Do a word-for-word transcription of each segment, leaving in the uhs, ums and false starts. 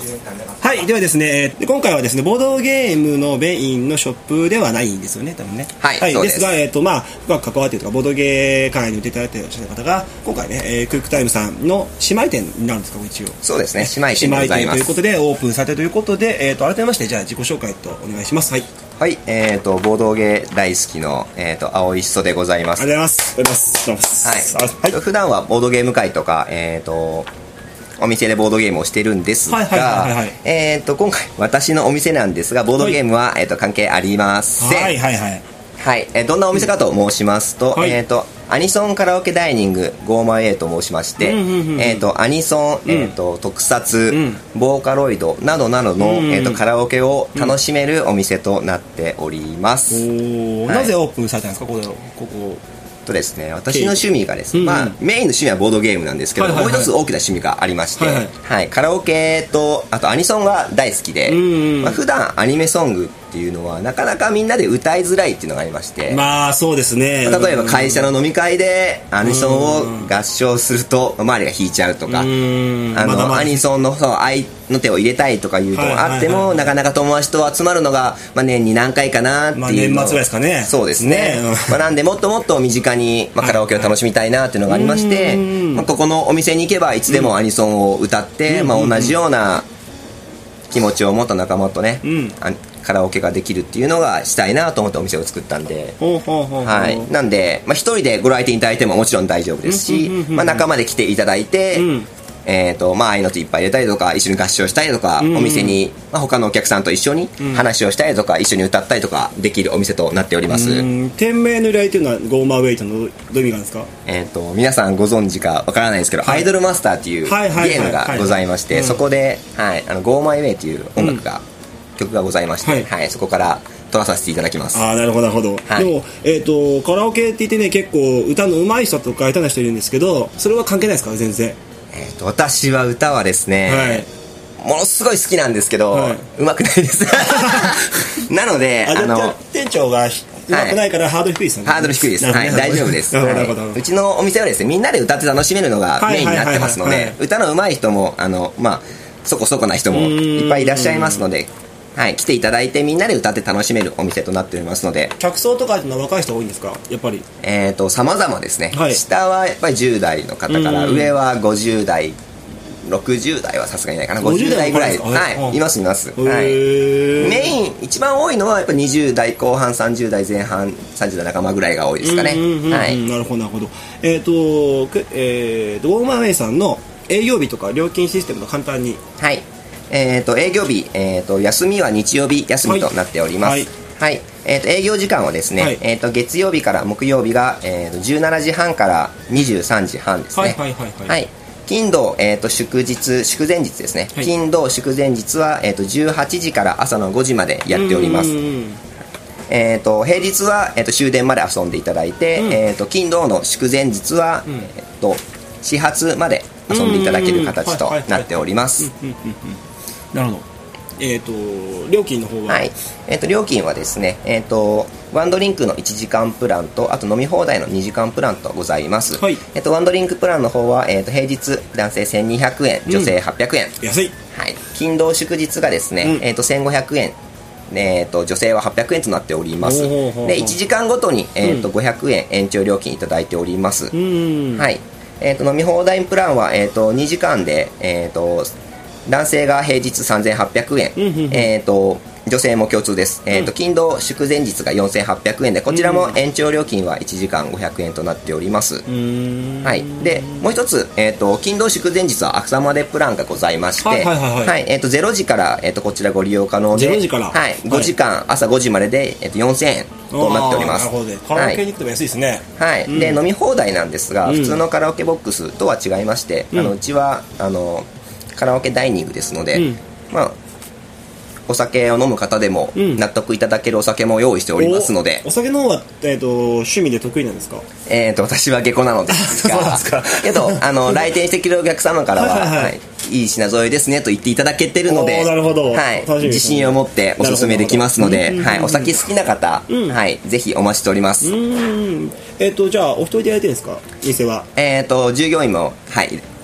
はい、ではですね、今回はですね、ボードゲームのメインのショップではないんですよね、多分ね。 はい、 はい、 そうです。 ですが、えっと、まあ、深く関わっているとか、ボードゲー界に出ていただいている方が、今回ね、えー、クイックタイムさんの姉妹店になるんですか、一応。 そうですね、姉妹店でございます。 姉妹店ということで、オープンされたということで、えっと、改めまして、じゃあ自己紹介とお願いします。はい。 はい、えっと、ボードゲー大好きの、えっと、青いしそでございます。 ありがとうございます。ありがとうございます。 はい。はい、普段はボードゲーム会とか、えっと、お店でボードゲームをしてるんですが、えっと今回私のお店なんですが、ボードゲームは、はい、えっと関係ありません。 はいはいはい。 はい、えどんなお店かと申しますと、はい、えっとアニソンカラオケダイニングゴーマイエーと申しまして、えっとアニソン、えっと特撮、うん、ボーカロイドなどなどの、うん、えっとカラオケを楽しめるお店となっております。 うん、はい、なぜオープンされたんですか、ここここ。 とですね、私の趣味がですね、うんうん、まあ、メインの趣味はボードゲームなんですけど、はいはいはい、もう一つ大きな趣味がありまして、はいはいはい、カラオケとあとアニソンが大好きで、うんうん、まあ、普段アニメソングっていうのはなかなかみんなで歌いづらいっていうのがありまして、 まあそうですね、 例えば会社の飲み会でアニソンを合唱すると周りが弾いちゃうとか、うん、あの、まだまだアニソンのそう愛の手を入れたいとかいうのがあっても、はいはいはいはい、なかなか友達と集まるのが、まあ、年に何回かなっていうの、まあ、 年末ぐらいですかね。 そうですね、まあ、なんでもっともっと身近に、まあ、カラオケを楽しみたいなっていうのがありまして、はいはい、まあ、ここのお店に行けばいつでもアニソンを歌って、うん、まあ、同じような気持ちを持った仲間とね、うん、カラオケができるっていうのがしたいなと思ってお店を作ったんで、はい、なんで、まあ、一人でご来店いただいてももちろん大丈夫ですし、まあ、仲間で来ていただいて、うん、えーとまあ、合いの手いっぱい入れたりとか一緒に合唱したりとか、うん、お店に、まあ、他のお客さんと一緒に話をしたりとか、うん、一緒に歌ったりとかできるお店となっております。うん、 店名の由来というのはゴーマーウェイトのどういう意味なんですか。 えーと皆さんご存知かわからないんですけど、はい、アイドルマスターっていうゲームがございまして、そこで、はい、あのゴーマーウェイという音楽が、うん、曲がございまして、はいはい、そこから撮らさせていただきます。 ああ、なるほどなるほど、はい、でも、えーとカラオケって言ってね、結構歌の上手い人とか下手な人いるんですけど、それは関係ないですか、全然。 えー、と私は歌はですね、はい、ものすごい好きなんですけど、はい、うまくないですなのであの店長がうまくないからハードル低いですよね。 ハードル低いです、はい、大丈夫です、はい、うちのお店はですね、みんなで歌って楽しめるのがメインになってますので、歌の上手い人もあの、まあ、そこそこな人もいっぱいいらっしゃいますので、はい、来ていただいてみんなで歌って楽しめるお店となっておりますので。 客層とかってのは若い人多いんですか、やっぱり。 えーと様々ですね、はい、下はやっぱりじゅう代の方から上はごじゅう代ろくじゅう代はさすがにないかな、ごじゅう代ぐらい、はい、いますいます、はい、メイン一番多いのはやっぱにじゅう代後半さんじゅう代前半さんじゅう代半ばぐらいが多いですかね。はい、 なるほどなるほど。えっ、ー、とえーとウォーマーウェイさんの営業日とか料金システムと簡単に。 はい、えー、と営業日、えー、と休みは日曜日休みとなっております。はい、はい、えー、と営業時間はですね、はい、えー、と月曜日から木曜日が、えー、とじゅうしちじはんからにじゅうさんじはんですね。はいはいはいはい、はい、金土、えー、と祝日祝前日ですね、はい、金土祝前日は、えー、とじゅうはちじから朝のごじまでやっております。えー、と平日は、えー、と終電まで遊んでいただいて、うん、えー、と金土の祝前日は、うん、えー、と始発まで遊んでいただける形となっております。 なるほど。えー、と料金の方は、 はい、えー、と料金はですね、えー、とワンドリンクのいちじかんプランとあと飲み放題のにじかんプランとございます。はい、えー、とワンドリンクプランの方は、えー、と平日男性せんにひゃくえん、女性はっぴゃくえん、うん、 安い。 はい、金土祝日がですね、うん、えー、とせんごひゃくえん、えー、と女性ははっぴゃくえんとなっております。でいちじかんごとに、えー、とごひゃくえん延長料金いただいております。うん、はい、えー、と飲み放題プランは、えー、とにじかんで、えー、と男性が平日さんぜんはっぴゃくえん、えー、と女性も共通です。えー、と金土祝前日がよんせんはっぴゃくえんで、こちらも延長料金はいちじかんごひゃくえんとなっております。はい、でもう一つ、えー、と金土祝前日は朝までプランがございまして、はいはいはいはい、えー、とれいじから、えー、とこちらご利用可能でれいじから、 はい、ごじかん、はい、朝ごじまでで、えー、とよんせんえんとなっております。 なるほどね、カラオケに行くと安いですね。 はい、うん、で飲み放題なんですが、うん、普通のカラオケボックスとは違いまして、うん、あのうちはあのカラオケダイニングですので、うん、まあお酒を飲む方でも納得いただけるお酒も用意しておりますので。 お, お酒の方は、えー、と趣味で得意なんですか。 えー、と私は下戸なのですがそうですかけどあの来店してくれるお客様からは、はいはいはい、いい品揃えですねと言っていただけてるので、 なるほど、 はい、自信を持っておすすめできますので、はい、お酒好きな方、うん、はい、ぜひお待ちしております。うん、 えー、とじゃあお一人でやられてるんですか、店は。 えー、と従業員も、はい、い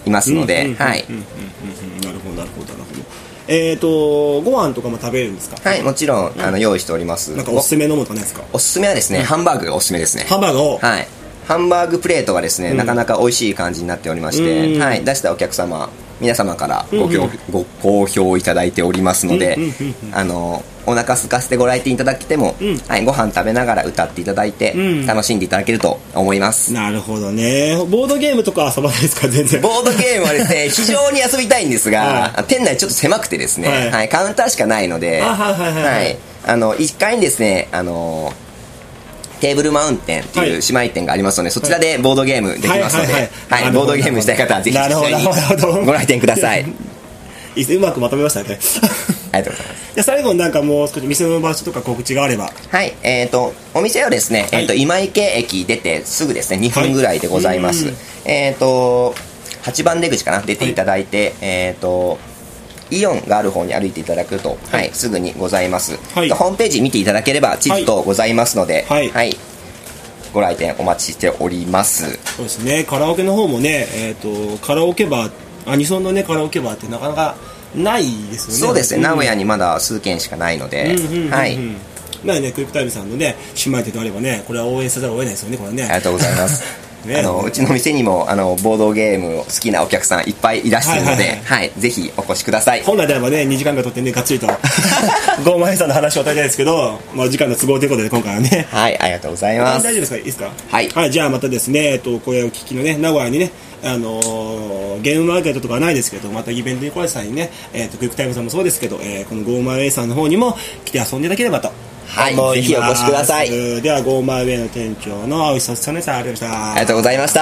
きますので、はい。 なるほど、なるほど、なるほど。えっと、ご飯とかも食べれるんですか？ はい、もちろん、あの、用意しております。 なんかおすすめのものとかないですか？ おすすめはですね、ハンバーグがおすすめですね。 ハンバーグをはい。ハンバーグプレートがですね、なかなか美味しい感じになっておりまして、はい、出したお客様、皆様からご好、ご好評いただいておりますので、あの、お腹空かせてご来店いただけても、うん、はい、ご飯食べながら歌っていただいて、うん、楽しんでいただけると思います。 なるほどね。ボードゲームとか遊ばないですか？全然。 ボードゲームはですね、非常に遊びたいんですが、はい、店内ちょっと狭くてですね、はいはい、カウンターしかないので、はい、あの、いっかいにですね、あの、テーブルマウンテンっていう姉妹店がありますので、はい、そちらでボードゲームできますので、はい、ボードゲームしたい方はぜひそちらにご来店ください。 いいですね、うまくまとめましたね。 ありがとうございます。 じゃ最後になんかもう少し店の場所とか告知があれば。 はい、えっ、ー、とお店はですね、はい、えっ、ー、と今池駅出てすぐですね、にふんぐらいでございます。はい、えっ、ー、とはちばん出口かな、出ていただいて、はい、えっ、とイオンがある方に歩いていただくと、はいはい、すぐにございます。はい、ホームページ見ていただければ地図とございますので、はい、はいはい、ご来店お待ちしております。 そうですね、カラオケの方もね、えー、とカラオケバー、アニソンのねカラオケバーってなかなかないですよね。 そうですね、うん、名古屋にまだ数軒しかないので、はい。 なのでね、クイックタイムさんのね姉妹店であればね、これは応援せざるを得ないですよね、これね。 ありがとうございます。ね、あのうちの店にもあのボードゲームを好きなお客さんいっぱいいらっしゃるので、はいはいはいはい、ぜひお越しください。 本来であればねにじかんかんとってねがっつりとゴーマイさんの話を与えたいですけど、まあ、時間の都合ということで今回はね、 はい、ありがとうございます。 大丈夫ですか？いいですか？ はい、 はい、じゃあまたですね、えっとこれを聞きのね名古屋にね、あのー、ゲームマーケットとかはないですけど、またイベントに来られた際にね、えっとクイックタイムさんもそうですけど、えー、このゴーマイウェイさんの方にも来て遊んでいただければと。 はい、ぜひお越しください。 ではゴーマイウェイの店長の青井さつさんありがとうございました。 ありがとうございました。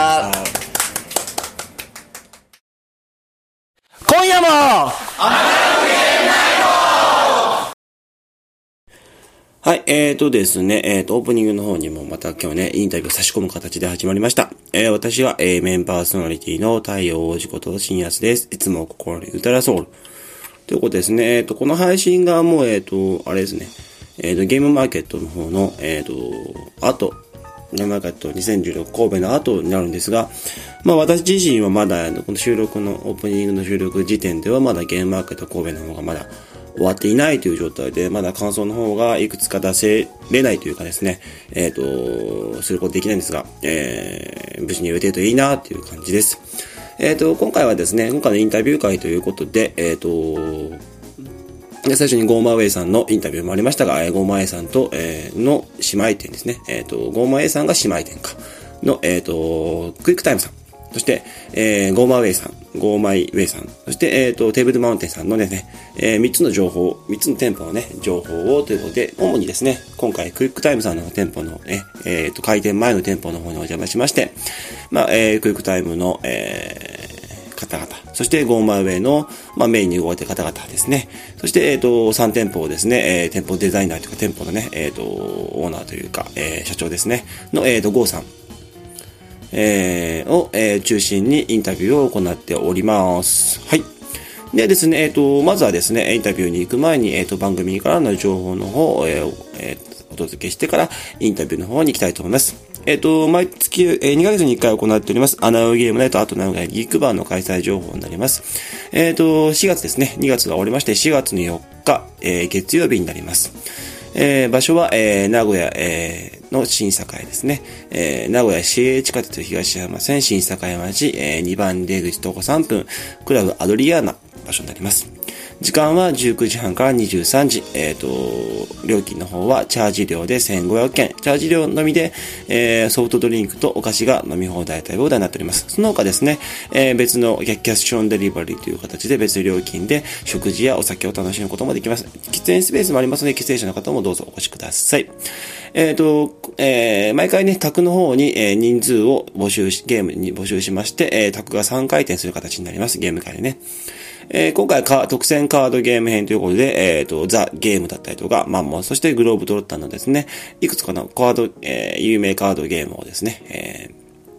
今夜もはい、えーとですね、えーと、オープニングの方にもまた今日ね、インタビュー差し込む形で始まりました。えー、私は、えー、メインパーソナリティの太陽王子こと新安です。いつも心に歌らソウル。ということですね、えーと、この配信がもう、えーと、あれですね、えーと、ゲームマーケットの方の、えーと、あと、ゲームマーケットにせんじゅうろく神戸の後になるんですが、まあ私自身はまだ、この収録の、オープニングの収録時点ではまだゲームマーケット神戸の方がまだ終わっていないという状態で、まだ感想の方がいくつか出せれないというかですね、えっと、することできないんですが、えー、無事に言えてるといいなという感じです。えっと、今回はですね、今回のインタビュー会ということで、えっと、で最初にゴーマーウェイさんのインタビューもありましたが、えー、ゴーマーウェイさんと、えー、の姉妹店ですね。えっと、ゴーマーウェイさんが姉妹店か。の、えっと、クイックタイムさん。そして、えー、ゴーマーウェイさん、ゴーマイウェイさん。そして、えっと、テーブルマウンテンさんのですね、えー、みっつの情報、みっつの店舗のね、情報をということで、主にですね、今回クイックタイムさんの店舗のね、えっと、開店前の店舗の方にお邪魔しまして、まあ、えー、クイックタイムの、えー、方々、そしてゴーマーウェイの、まあ、メインに動いてる方々ですね。そして、えっと、さん店舗をですね、えー、店舗デザイナーというか、店舗のね、えっと、オーナーというか、えー、社長ですね、の、えっと、ゴーさん、えー、を、えー、中心にインタビューを行っております。はい。でですね、えっと、まずはですね、インタビューに行く前に、えっと、番組からの情報の方を、えーえー、お届けしてから、インタビューの方に行きたいと思います。えっと、毎月、えー、にかげつにいっかい行っております、アナウゲームナイト、あと名古屋ギークバーの開催情報になります。えっと、しがつですね、にがつが終わりまして、しがつのよっか、えー、月曜日になります。えー、場所は、えー、名古屋、えー、の新栄ですね。えー、名古屋市営地下鉄東山線新栄町、えー、にばん出口徒歩さんぷん、クラブアドリアーナ場所になります。時間はじゅうくじはんからにじゅうさんじ。えっと、料金の方はチャージ料でせんごひゃくえん。チャージ料のみで、えー、ソフトドリンクとお菓子が飲み放題対応題になっております。その他ですね、えー、別のキャッシュオンデリバリーという形で別料金で食事やお酒を楽しむこともできます。喫煙スペースもありますので、喫煙者の方もどうぞお越しください。えっと、えー、毎回ね、宅の方に、えー、人数を募集し、ゲームに募集しまして、えー、宅がさんかい転する形になります。ゲーム会でね。えー、今回は特選カードゲーム編ということで、えっと、ザ・ゲームだったりとか、マンモン、そしてグローブドロッターのですね、いくつかのカード、えー、有名カードゲームをですね、えー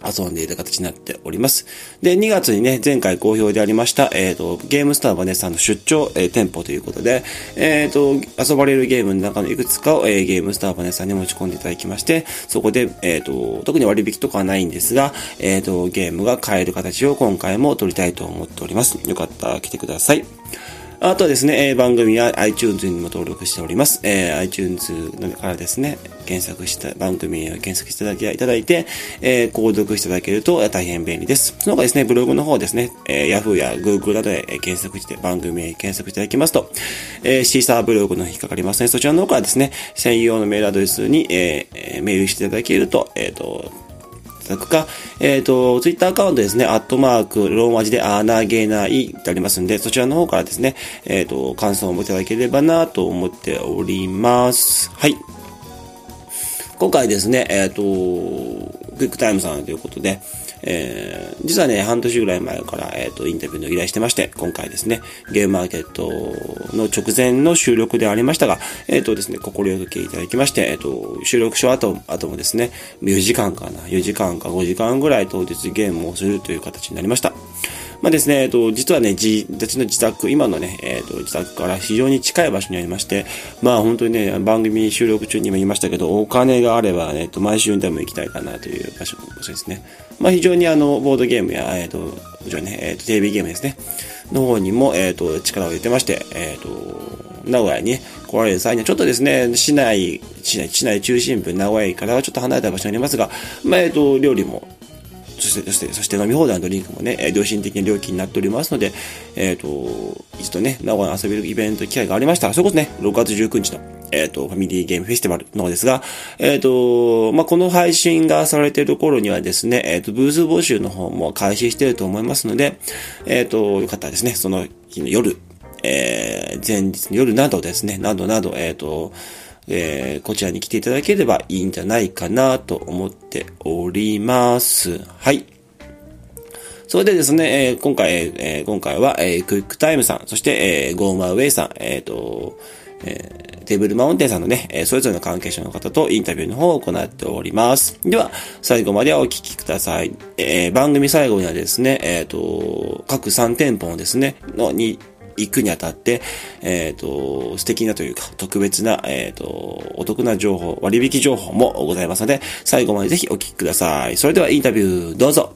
遊んでいる形になっております。で、にがつにね、前回好評でありました、えっと、ゲームスターバネさんの出張、えー、店舗ということで、えっと、遊ばれるゲームの中のいくつかを、えー、ゲームスターバネさんに持ち込んでいただきまして、そこで、えっと、特に割引とかはないんですが、えっと、ゲームが買える形を今回も取りたいと思っております。よかったら来てください。あとはですね、えー、番組は iTunes にも登録しております。えー、iTunes からですね、検索した、番組を検索していただいて、えー、購読していただけると大変便利です。その他ですね、ブログの方ですね、えー、Yahoo や Google などで検索して、番組へ検索していただきますと、えー、シーサーブログの引っかかりますね。そちらの方からですね、専用のメールアドレスに、えー、メールしていただけると、えっと、いただくか、えっと、ツイッターアカウントですね、アットマーク、ローマ字でアーナーゲーナーイってありますんで、そちらの方からですね、えっと、感想をいただければなと思っております。はい。今回ですね、えっと、クイックタイムさんということで、えー、実はね、半年ぐらい前から、えっと、インタビューの依頼してまして、今回ですね、ゲームマーケットの直前の収録でありましたが、えっとですね、心よけいただきまして、えっと、収録し終わった後もですね、よじかんかな、よじかんかごじかんぐらい当日ゲームをするという形になりました。まあですね、えっと、実はね、自、私の自宅、今のね、えっと、自宅から非常に近い場所にありまして、まあ本当にね、番組収録中にも言いましたけど、お金があればね、えっと、毎週でも行きたいかなという場所、場所ですね。まあ非常にあの、ボードゲームや、えっと、もちろんね、えっと、テレビゲームですね、の方にも、えっと、力を入れてまして、えっと、名古屋に、ね、来られる際には、ちょっとですね、市内、市内、市内中心部、名古屋駅からはちょっと離れた場所にありますが、まあえっと、料理も、そして、そして、そして飲み放題のドリンクもね、良心的な料金になっておりますので、えっと、一度ね、名古屋に遊べるイベント機会がありましたら、それこそね、ろくがつじゅうくにちの、えっと、ファミリーゲームフェスティバルの方ですが、えっと、まあ、この配信がされている頃にはですね、えっと、ブース募集の方も開始していると思いますので、えっと、よかったらですね、その日の夜、えー、前日の夜などですね、などなど、えっと、えー、こちらに来ていただければいいんじゃないかなと思っております。はい。それでですね、えー、今回、えー、今回は、えー、クイックタイムさん、そして、えー、ゴーマーウェイさん、えっと、えー、テーブルマウンテンさんのね、えー、それぞれの関係者の方とインタビューの方を行っております。では、最後までお聞きください。えー、番組最後にはですね、えっと、各さん店舗のですね、のに、行くにあたって、えっと、素敵なというか、特別な、えっと、お得な情報、割引情報もございますので、最後までぜひお聞きください。それではインタビュー、どうぞ。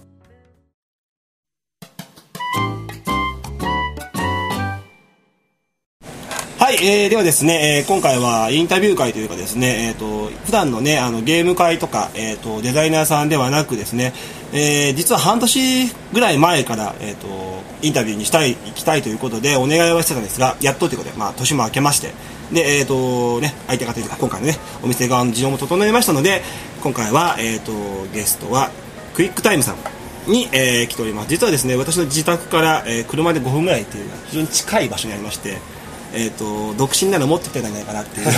はい、えー、ではですね、えー、今回はインタビュー会というかですね、えっと、普段のね、あの、ゲーム会とか、えっと、デザイナーさんではなくですね、えー、実は半年ぐらい前から、えっと、インタビューにしたい、行きたいということでお願いはしてたんですが、やっとということで、まあ、年も明けまして、で、えっと、ね、相手方というか、今回のね、お店側の事情も整えましたので、今回は、えっと、ゲストは、クイックタイムさんに、えー、来ております。実はですね、私の自宅から、えー、車でごふんぐらいという、非常に近い場所にありまして、えーと、独身なら持ってきてたんじゃないかなっていう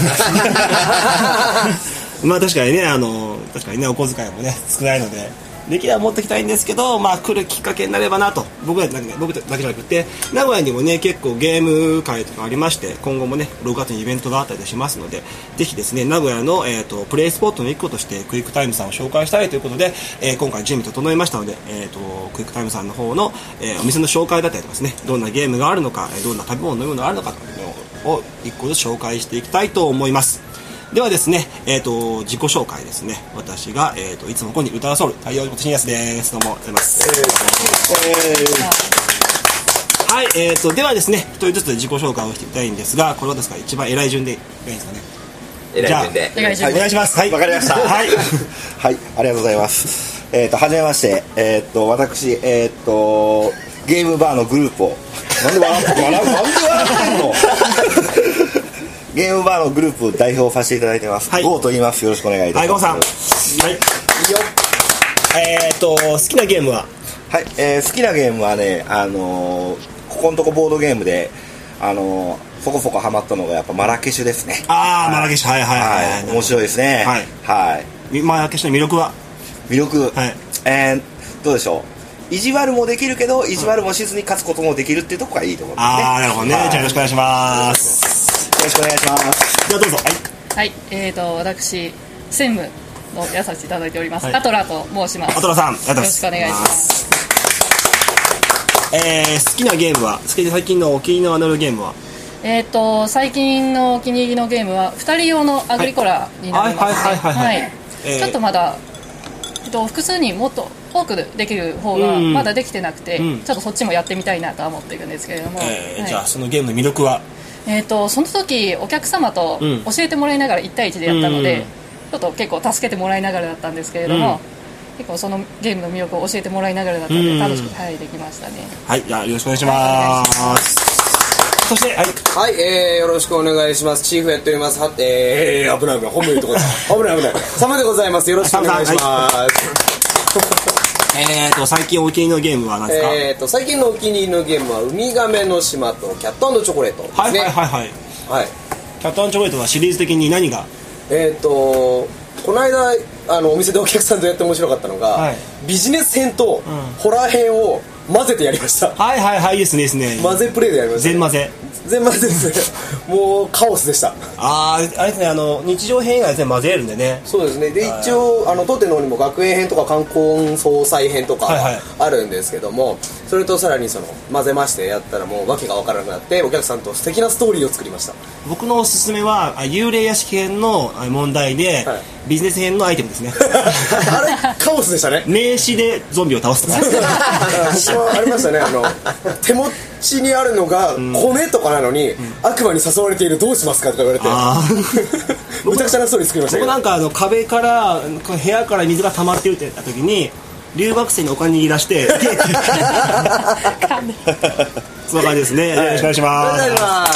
まあ確かにね、あの確かにね、お小遣いもね少ないのでできれば持ってきたいんですけど、まあ来るきっかけになればなと。僕らだけ僕だけじゃなくて、名古屋にもね結構ゲーム会とかありまして、今後もねろくがつにイベントがあったりしますので、ぜひですね、名古屋の、えーとプレイスポットの一個としてクイックタイムさんを紹介したいということで、えー、今回準備整えましたので、えーとクイックタイムさんの方の、えー、お店の紹介だったりとかですね、どんなゲームがあるのか、どんな食べ物飲むのがあるのかというのを一個ずつ紹介していきたいと思います。ではですね、えーと自己紹介ですね。私が、えーといつもここに歌わそうる太陽ことしんやすです。どうもありがとうございます。えー、はい、えーとではですね、一人ずつ自己紹介をしていきたいんですが、これはですか、一番偉い順でいいですかね。 偉い順でお願いします。はい、 わかりました。 はい、 はい、ありがとうございます。えっ、ー、と初めまして、えっ、ー、と私えっ、ー、とゲームバーのグループをなんで笑って笑うなんで笑ってんのゲームバーのグループを代表させていただいてます。はい、ゴーと言います。よろしくお願いいたします。 はい、ゴーさん。はい。いいよ。えっ、ー、と好きなゲームは、 はい、えー、好きなゲームはね、あのー、ここのとこボードゲームで、あのー、そこそこハマったのがやっぱマラケシュですね。 ああ、マラケシュ、はいはいはい、はい、 面白いですね。はい、はい、 マラケシュの魅力は魅力、 はい、 えー、どうでしょう、意地悪もできるけど意地悪もしずに勝つこともできるっていうところがいいところですね。 ああ、なるほどね。はい、じゃあよろしくお願いします。 よろしくお願いします。 じゃあどうぞ。はい、 はい、えーと私専務のやさせていただいております、 はい、 アトラと申します。 アトラさん、よろしくお願いします。 えー、好きなゲームは、好きで最近のお気に入りのアナログゲームは？ えー、と最近のお気に入りのゲームはふたり用のアグリコラになりますね。ちょっとまだ、えっと、複数人もっと多くできる方がまだできてなくて、うん、ちょっとそっちもやってみたいなとは思っているんですけれども、 えーはい、じゃあそのゲームの魅力は？ えー、とその時お客様と教えてもらいながらいち対いちでやったので、うん、ちょっと結構助けてもらいながらだったんですけれども、うん、結構そのゲームの魅力を教えてもらいながらだったので楽しく、はい、できましたね。 はい、じゃあよろしくお願いします、はい、そしてはい、 はい、えー、よろしくお願いします。チーフやっておりますはえー、危ない危ない本名言うとこ危ない危ないサムでございます。よろしくお願いします、はいえーと最近お気に入りのゲームは何ですか？ えーと最近のお気に入りのゲームはウミガメの島とキャット&チョコレートですね。 はいはいはいはい、はい、キャット&チョコレートはシリーズ的に何が？ えーとこの間あのお店でお客さんとやって面白かったのが、はい、ビジネス編とホラー編を混ぜてやりました、うん、 はいはいはい、いいですねいいですね。 混ぜプレイでやりました、ね、 全混ぜ全混ぜですねもうカオスでした。 あーあれですね、あの日常編がですね混ぜるんでね。 そうですね。で一応あの当店の方にも学園編とか冠婚葬祭編とかあるんですけども、はいはい、それとさらにその混ぜましてやったらもう訳が分からなくなってお客さんと素敵なストーリーを作りました。 僕のおすすめは幽霊屋敷編の問題で、はい、ビジネス編のアイテムですねあれカオスでしたね。 名刺でゾンビを倒すとかありましたね。あの手持ちにあるのが米とかなのに、うん、悪魔に誘われているどうしますかとか言われてむちゃくちゃなストーリー作りましたけど、僕なんかあの壁から部屋から水が溜まってるって言った時に留学生にお金握らしてそんな感じですね、はい、よろしくお願いします。お願いします。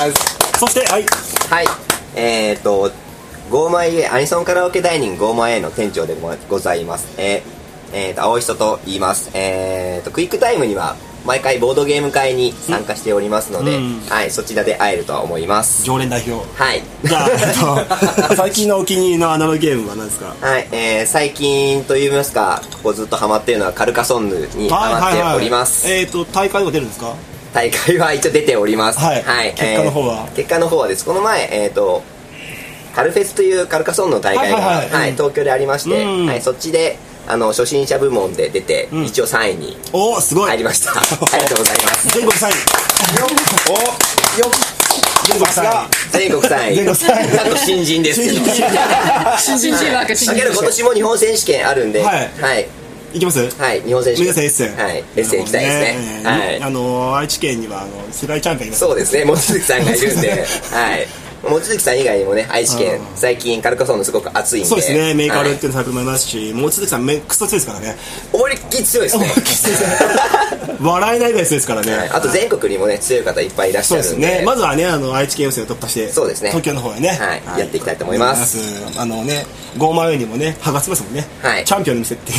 そしてはいはいえー、っとゴーマイ A アニソンカラオケダイニングゴーマイ A の店長でございます。えーえー、と青人と言います。えー、とクイックタイムには毎回ボードゲーム会に参加しておりますので、うんはい、そちらで会えるとは思います。 常連代表。 はい。 じゃあ、えっと、最近のお気に入りのアナログゲームは何ですか？ はい、えー、最近といいますか、ここずっとハマっているのはカルカソンヌにハマっております。 はいはいはい、えーと大会は出るんですか？ 大会は一応出ております。 はい。はい、結果の方は、 えー、結果の方はです。この前えっ、ー、とカルフェスというカルカソンヌの大会が、はいはいはいはい、東京でありまして、うんはい、そっちであの初心者部門で出て、うん、一応さんいにおすごい入りましたありがとうございます全国さんいおよ全国さんい全国さんい全国さんいちゃんと新人ですけど新人枠新人だけど今年も日本選手権あるんではい、はい行きます？ はい、日本選手権皆さんエッセンはい、エッセン行きたいですね、はい、 あの愛知県にはあの世界チャンピオンいます。 そうですね、望月さんがいるんではい望月さん以外にもね愛知県最近カルカソンヌすごく熱いんで。 そうですね、メーカールっていうのサークルもいますし、望月さんめクソ強いですからね。 思いっきり強いですね笑えないぐらい強いですからね、 はい、あと全国にもね強い方いっぱいいらっしゃるんで。そうですね、まずはねあの愛知県予選を突破して、 そうですね、 東京の方へね、 はいはい、やっていきたいと思います。 あのねゴーマイにもね剥がせますもんね、はい、チャンピオンの店っていう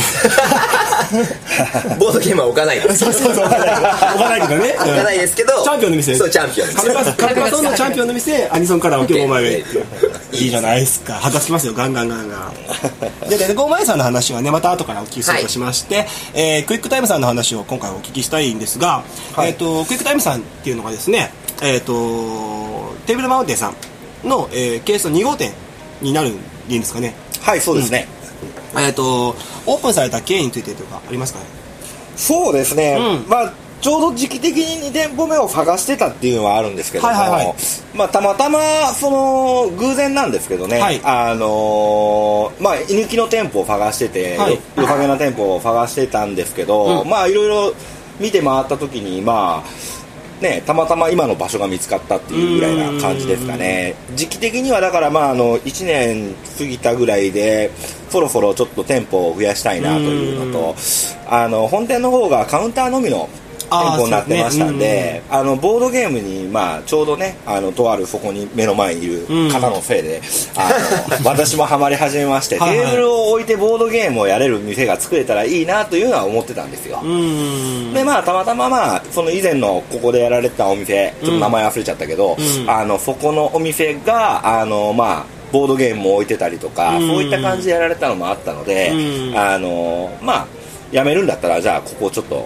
ボードゲームは置かないです。 そうそうそう置かないけどね、 置かないですけどチャンピオンの店、 そうチャンピオンカルカソンのチャンピオンの店アニソンカラオケゴーマイウェイいいじゃないですか。剥がしますよガンガンガンガンで、でゴーマイさんの話はねまた後からお聞きするとしまして、はいえー、クイックタイムさんの話を今回お聞きしたいんですが、はいえー、とクイックタイムさんっていうのがですね、えー、とテーブルマウンテンさんの、えー、ケースのに号店になるんでいいんですかね。 はいそうですね、 うんえー、とオープンされた経緯についてとかありますかね。 そうですね、うん、まあちょうど時期的にに店舗目を探してたっていうのはあるんですけども、はいはいはいまあ、たまたまその偶然なんですけどね、はい、あのー、まあ居抜きの店舗を探してて、はい、良さげな店舗を探してたんですけど、うん、まあいろいろ見て回った時にまあね、たまたま今の場所が見つかったっていうぐらいな感じですかね。時期的にはだからまああのいちねん過ぎたぐらいでそろそろちょっと店舗を増やしたいなというのと、あの本店の方がカウンターのみの店舗になってましたんで、あのボードゲームにまあちょうどねあのとあるそこに目の前にいる方のせいで、あの私もハマり始めましてテーブルを置いてボードゲームをやれる店が作れたらいいなというのは思ってたんですよ。でまあたまたままあその以前のここでやられてたお店ちょっと名前忘れちゃったけど、あのそこのお店があのまあボードゲームも置いてたりとか、そういった感じでやられたのもあったので、あのまあ辞めるんだったらじゃあここちょっと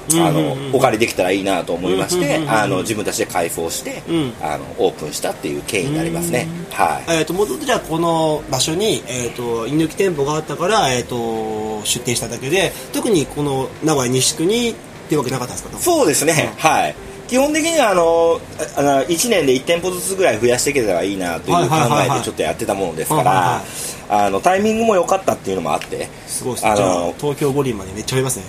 あのお借りできたらいいなと思いまして、あの自分たちで開放して、うん、あのオープンしたっていう経緯になりますね。はい。 えっと元々じゃあこの場所にえっと居抜き店舗があったからえっと出店しただけで、特にこの名古屋西区にっていうわけなかったんですか？ そうですね。うん、はい。基本的にはあのあのいちねんでいち店舗ずつぐらい増やしていけたらいいなという考えでちょっとやってたものですから、あのタイミングも良かったっていうのもあって、 すごいですね。あの東京五輪までめっちゃありますね。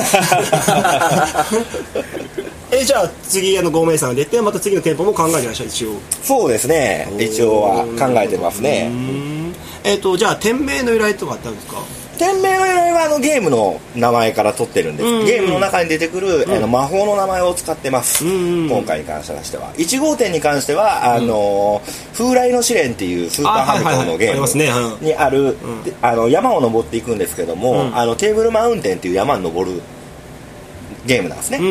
えじゃあ次あのご名さん出てまた次の店舗も考えてらっしゃる一応。 そうですね。一応は考えてますね。 えっとじゃあ店名の由来とかあったんですか？ 店名の由来はあのゲームの名前から取ってるんです。うんうん、ゲームの中に出てくる、うん、あの魔法の名前を使ってます。うんうん、今回に関してはいち号店に関してはあの、うん、風来の試練っていうスーパーファミコンのゲームにある、あの山を登っていくんですけども、うん、あのテーブルマウンテンっていう山に登るゲームなんですね。うん、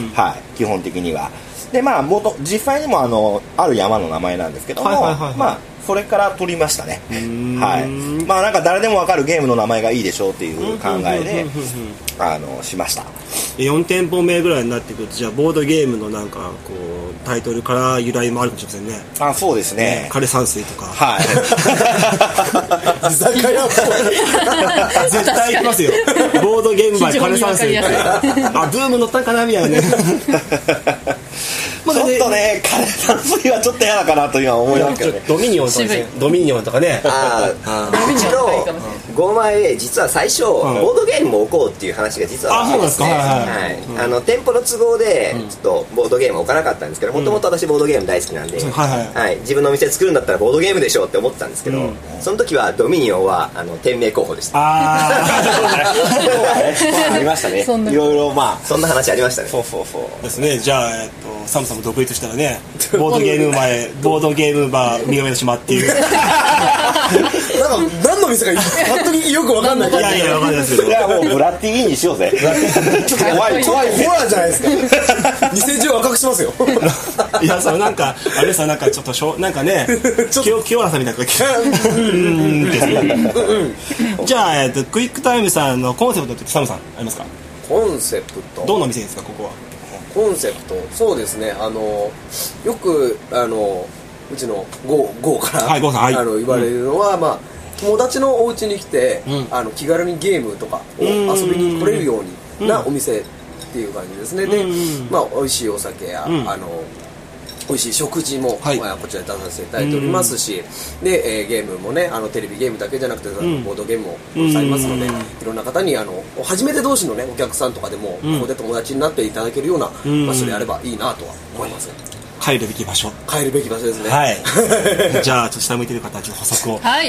はい、基本的には。でまあ元実際にもあのある山の名前なんですけども、はいはいはいはい、まあそれから取りましたね。はい。まあなんか誰でも分かるゲームの名前がいいでしょうっていう考えであのしました。 よん店舗目ぐらいになってくるとじゃあボードゲームのなんかこうタイトルから由来もあるかもしれませんね。 あ、そうですね。 枯山水とか。 はい。 居酒屋っぽい。 絶対行きますよ。ボードゲームバー枯山水って。あ、ブーム乗ったんかなみたいなね。 ちょっとね、枯山水はちょっと嫌だかなと今思いますけどね。 ドミニオンとかね、ドミニオンとかね。 ああ、うちのゴーマイ実は最初、ボードゲームも置こうっていう話が実はあってですね。はい。あの店舗の都合でちょっとボードゲーム置かなかったんですけど、もともと私ボードゲーム大好きなんで、はい。自分のお店作るんだったらボードゲームでしょうって思ってたんですけど、その時はドミニオンはあの店名候補でした。ああ、ありましたね。いろいろまあそんな話ありましたね。 そうそうそうですね。じゃあえっとサムさんも独立したらね、ボードゲーム前ボードゲームバー見上の島っていう。なんか何の店か本当によく分かんない。 いやいや分かんないですけど。 いやもうブラッティーにしようぜ。 ちょっと怖い怖いホラーじゃないですか。店中赤くしますよ。 いやそのなんかあれさなんかちょっとしょなんかね清清原さんみたいな。じゃあえっとクイックタイムさんのコンセプトってサムさんありますか？ コンセプト。 どんな店ですかここは？ コンセプトそうですね、あのよくあのうちのゴーゴーから、はい、ゴーさん、はい、あの言われるのは、うん、まあ、友達のお家に来て、うん、あの気軽にゲームとかを遊びに来れるようになお店っていう感じですね。うん、で、まあ、美味しいお酒や、うん、あの美味しい食事も、はい、まあ、こちらで出させていただいておりますし、うん、で、えー、ゲームもねあのテレビゲームだけじゃなくて、うん、ボードゲームもございますので、うん、いろんな方にあの初めて同士の、ね、お客さんとかでも、うん、ここで友達になっていただけるような場所であればいいなとは思います、ね。 帰るべき場所帰るべき場所ですね。 はい。じゃあちょっと下向いてる方はちょっと補足を。 はい。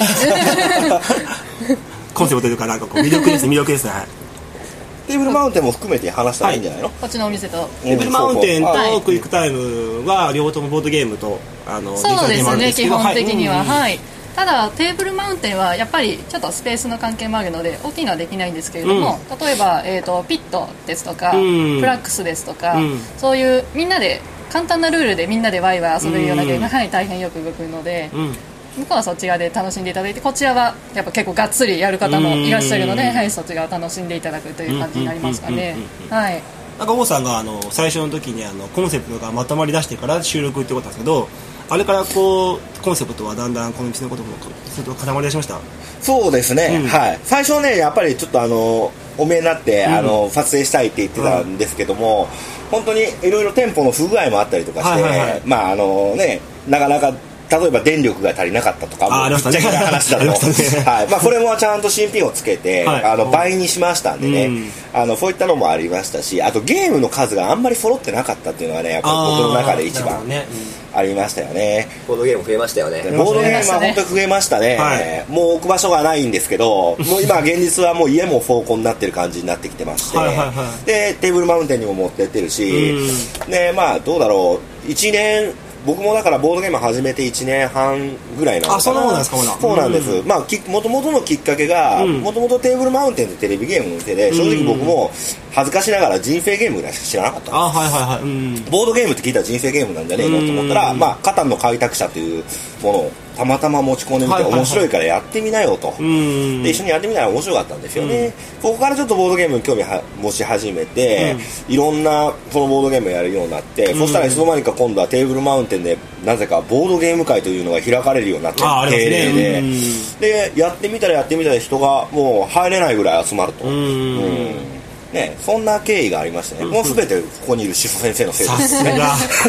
コンセプトというかなんかこう魅力です魅力ですね。はい。 テーブルマウンテンも含めて話したらいいんじゃないの？ はい、こっちのお店とテーブルマウンテンとクイックタイムは両方ともボードゲームとあのそうですね基本的には、はい、はい、ただテーブルマウンテンはやっぱりちょっとスペースの関係もあるので大きいのはできないんですけれども、うん、例えば、えーと、ピットですとか、うん、プラックスですとか、うん、そういうみんなで簡単なルールでみんなでワイワイ遊べるようなゲームが、うん、はい、大変よく動くので、うん、向こうはそっち側で楽しんでいただいてこちらはやっぱ結構がっつりやる方もいらっしゃるので、はい、そっち側楽しんでいただくという感じになりますかね。はい。 なんか王さんがあの最初の時にあのコンセプトがまとまり出してから収録ってことなんですけど、あれからこうコンセプトはだんだんこの店のこともすると固まり出しました？ そうですね、うん、はい。最初ねやっぱりちょっとあのお見えになって、うん、あの撮影したいって言ってたんですけども、うん、本当にいろいろ店舗の不具合もあったりとかして、はいはいはい、まああのねなかなか例えば電力が足りなかったとかもぶっちゃけた話だと、はい、まあこれもちゃんと新品をつけて、はい、あの倍にしましたんでね、うん、あのそういったのもありましたし、あとゲームの数があんまり揃ってなかったっていうのはねやっぱり僕の中で一番ありましたよね。 ボードゲーム増えましたよね。 ボードゲームは本当に増えましたね、はい、もう置く場所がないんですけどもう今現実はもう家もフォーコになってる感じになってきてましてはいはい、はい、でテーブルマウンテンにも持ってってるし、うん、でまあどうだろういちねん僕もだからボードゲーム始めていちねんはんぐらいなのかな。 あ、そうなんですか。 そうなんです、うん、まあもともとのきっかけがもともとテーブルマウンテンってテレビゲームの店で正直僕も恥ずかしながら人生ゲームぐらいしか知らなかったんです。 あ、はいはいはい、うん、 ボードゲームって聞いたら人生ゲームなんじゃねえのと思ったら、まあ、カタンの開拓者というものをたまたま持ち込んでみて、面白いからやってみなよと、で一緒にやってみたら面白かったんですよね、うん、ここからちょっとボードゲームに興味は持ち始めて、うん、いろんなそのボードゲームをやるようになって、うん、そしたらいつの間にか今度はテーブルマウンテンでなぜかボードゲーム会というのが開かれるようになって定例で、うん、でやってみたらやってみたら人がもう入れないぐらい集まると、うんうんね、そんな経緯がありましてね、うん、もうすべてここにいるシソ先生のせいですね。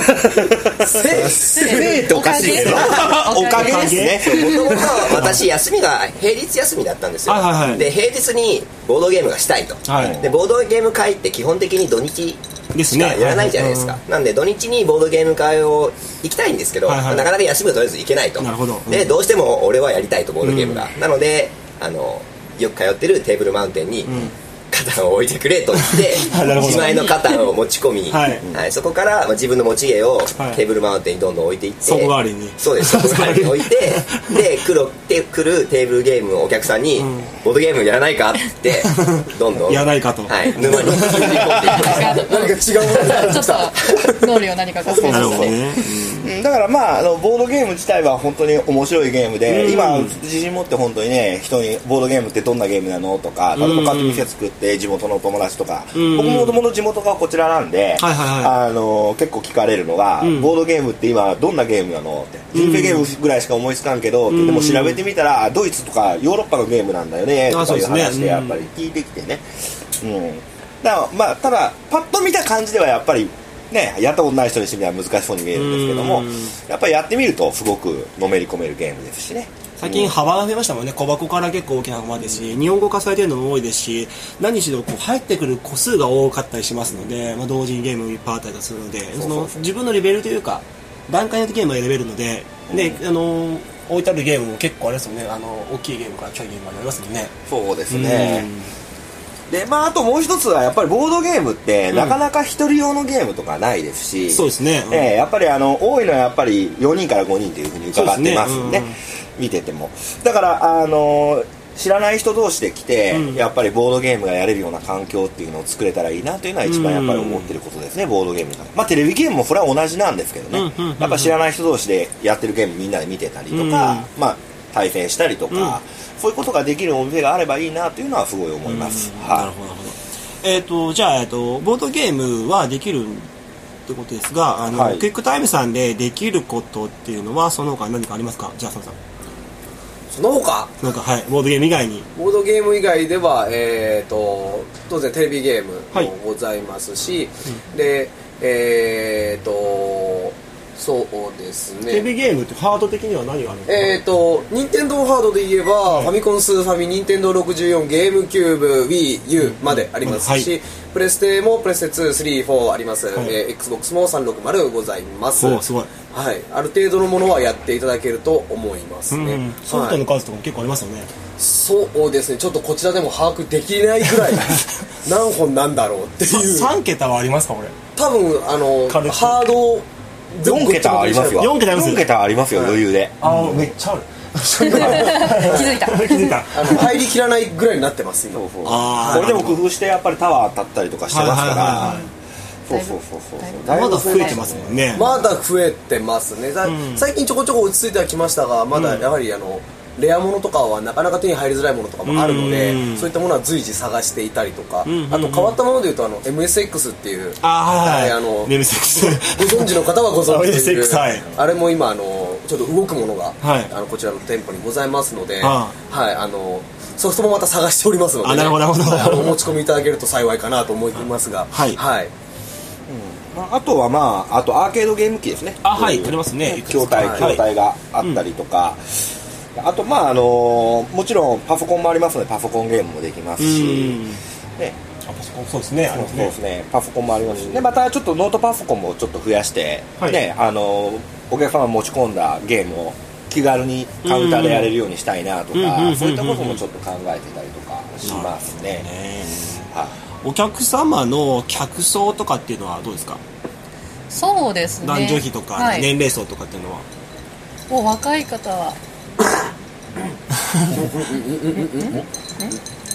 せいっておかしいけどおかげですね。 もともと私休みが平日休みだったんですよ、はいはいはい、で平日にボードゲームがしたいと、はい、でボードゲーム会って基本的に土日しかやらないじゃないですか、ですね、なんで土日にボードゲーム会を行きたいんですけど、はいはい、なかなか休みが取れず行けないと。なるほど、うん、でどうしても俺はやりたいとボードゲームが、うん、なのであのよく通ってるテーブルマウンテンに、うんカタンを置いてくれと言って自前のカタンを持ち込み、はいはい、そこから、まあ、自分の持ち家をテーブルマウンテンにどんどん置いていって、 そこ代わりにそうですそこ代わりに置いてで来るて来るテーブルゲームのお客さんに、うん、ボードゲームやらないかってどんどんやらないかと、 はい、沼に引き込んでいく何か違うものちょっと脳裏を何か活性化したね、 うん、だからまああのボードゲーム自体は本当に面白いゲームで、うん、今自信持って本当にね人にボードゲームってどんなゲームなのとか例えば買って店作って地元のお友達とか、うん、僕もともと地元がこちらなんで、はいはいはい、あの結構聞かれるのが、うん、ボードゲームって今どんなゲームなのって人生ゲームぐらいしか思いつかんけど、うん、でも調べてみたらドイツとかヨーロッパのゲームなんだよねとかいう話でやっぱり聞いてきてね、うん、だからまあただパッと見た感じではやっぱりね、やったことない人にしてみれば難しそうに見えるんですけども、やっぱりやってみるとすごくのめり込めるゲームですしね。 最近幅が増えましたもんね。小箱から結構大きな箱ですし、日本語化されてるのも多いですし、何しろこう入ってくる個数が多かったりしますので、まあ、同時にゲームいっぱいあったりするので、その自分のレベルというか段階のゲームが選べるので、であの置いてあるゲームも結構あれですよね。あの大きいゲームからちょいゲームまでありますもんね。 そうですね。でまあ、あともう一つはやっぱりボードゲームって、うん、なかなか一人用のゲームとかないですし、 そうですね、うん、 えー、やっぱりあの多いのはやっぱりよにんからごにんというふうに伺ってますんで、ね、うん、見ててもだからあの知らない人同士で来て、うん、やっぱりボードゲームがやれるような環境っていうのを作れたらいいなというのは一番やっぱり思ってることですね、うん、ボードゲームが、まあ、テレビゲームもそれは同じなんですけどね、うんうんうん、やっぱ知らない人同士でやってるゲームみんなで見てたりとか、うん、まあ対戦したりとか、うん、そういうことができるお店があればいいなというのはすごい思います、 うん、はい、なるほどなるほど。えー、とじゃあ、えー、とボードゲームはできるってことですが、あの、はい、クイックタイムさんでできることっていうのはその他何かありますか？じゃあ佐野さん。 その他なんか、はい、ボードゲーム以外にボードゲーム以外では、えー、と当然テレビゲームもございますし、はい、でえっ、ー、とそうですね。 テレビゲームってハード的には何があるんですか？ えっ、ー、と任天堂ハードで言えば、はい、ファミコン、スーファミ、任天堂ろくじゅうよん、ゲームキューブ、Wii U までありますし、はい、プレステもプレステツー、スリー、フォーあります、はい、えー、Xbox もさんびゃくろくじゅうございます。 おすごい、 はい、ある程度のものはやっていただけると思いますね、うん、 ソフトの数とかも結構ありますよね、はい、 そうですね。ちょっとこちらでも把握できないぐらい何本なんだろうっていう。 さん桁はありますかこれ？ 多分あのハードよん桁ありますよ。 よん桁あります。 よん桁ありますよ、余裕で。 ああ、めっちゃある。 気づいた。 気づいた。 あの入りきらないぐらいになってます今。 そうそう。ああ。これでも工夫してやっぱりタワー立ったりとかしてますから。そうそうそうそう。 まだ増えてますもんね。 まだ増えてますね。最近ちょこちょこ落ち着いてはきましたが、まだやはりあの。レアものとかはなかなか手に入りづらいものとかもあるので、そういったものは随時探していたりとか、あと変わったものでいうとあの エムエスエックス っていう、 ああのエムエスエックス ご存知の方はご存知であれも今あのちょっと動くものが、はい、あのこちらの店舗にございますので、はい、あのソフトもまた探しておりますので、ね、 あなるほどあのお持ち込みいただけると幸いかなと思いますが、 はい、はい、うん、あとはまああとアーケードゲーム機ですね。 あ、はい、ありますね。 筐体筐体があったりとか。うん、あとまああのもちろんパソコンもありますのでパソコンゲームもできますし、ね、 あパソコンそうですね、 そうですね、パソコンもありますし、でまたちょっとノートパソコンもちょっと増やして、はい、ね、あのお客様持ち込んだゲームを気軽にカウンターでやれるようにしたいなとか、そういったこともちょっと考えてたりとかしますね。 はい、お客様の客層とかっていうのはどうですか？ そうですね、 男女比とか、はい、年齢層とかっていうのはもう若い方は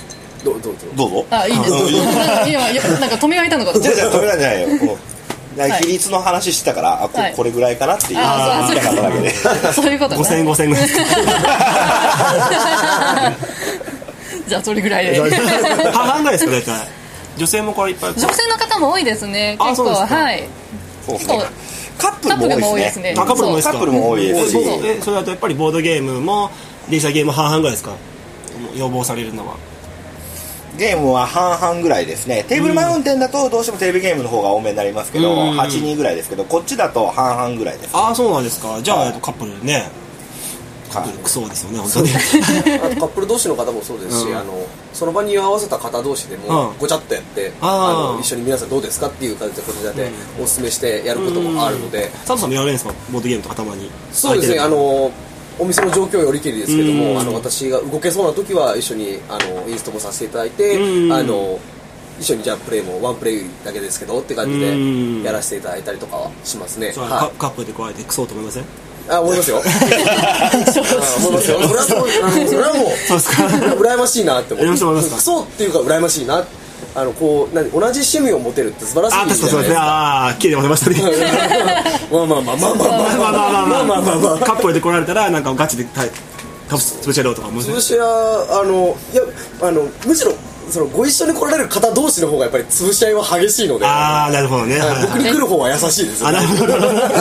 どうぞどうぞ。 あ、いいです今なんか止められたのかとじゃあじゃあ止められないよ。比率の話してたから、あ、こ、これぐらいかなっていう言いたかっただけで。 そういうことね。 ごせんごせんぐらいじゃあそれぐらいで半々ぐらいですか大体。女性もこれいっぱい。 女性の方も多いですね。結構はい。 そうですね。カップルも多いですね。 カップルも多いですか。 カップルも多いですし。 え、それだとやっぱりボードゲームも電車ゲーム半々ぐらいですか。要望されるのは。 ゲームは半々ぐらいですね。テーブルマウンテンだとどうしてもテレビゲームの方が多めになりますけど、はちにんぐらいですけど、こっちだと半々ぐらいです。 ああ、そうなんですか。じゃあカップルね。カップルクソですよね本当に。 あとカップル同士の方もそうですし、あのその場に合わせた方同士でもごちゃっとやって、あの一緒に皆さんどうですかっていう感じでこちらでお勧めしてやることもあるので。 佐藤さんもやられるんですかボードゲームとかたまに。 そうですね。あのお店の状況よりきりですけども、あの私が動けそうな時は一緒にあのインストもさせていただいて、あの一緒にじゃあプレイもワンプレイだけですけどって感じでやらせていただいたりとかはしますね。 はい、カップルでこうやってクソと思いません？ あ、思いますよ。思いますよ。それはそう、それはもうそうですか。 羨ましいなって思う。 クソっていうか羨ましいな。あのこう何同じ趣味を持てるって素晴らしいじゃないですか。 ああ、綺麗に持てましたね。 まあまあまあまあまあまあまあまあまあまあまあ。 カップルで来られたらなんかガチでカップ潰しやろうとか。 潰し屋あのいやあのむしろそのご一緒に来られる方同士の方がやっぱり潰し合いは激しいので。 ああ、なるほどね。 僕に来る方は優しいですよね。 あ、なるほど。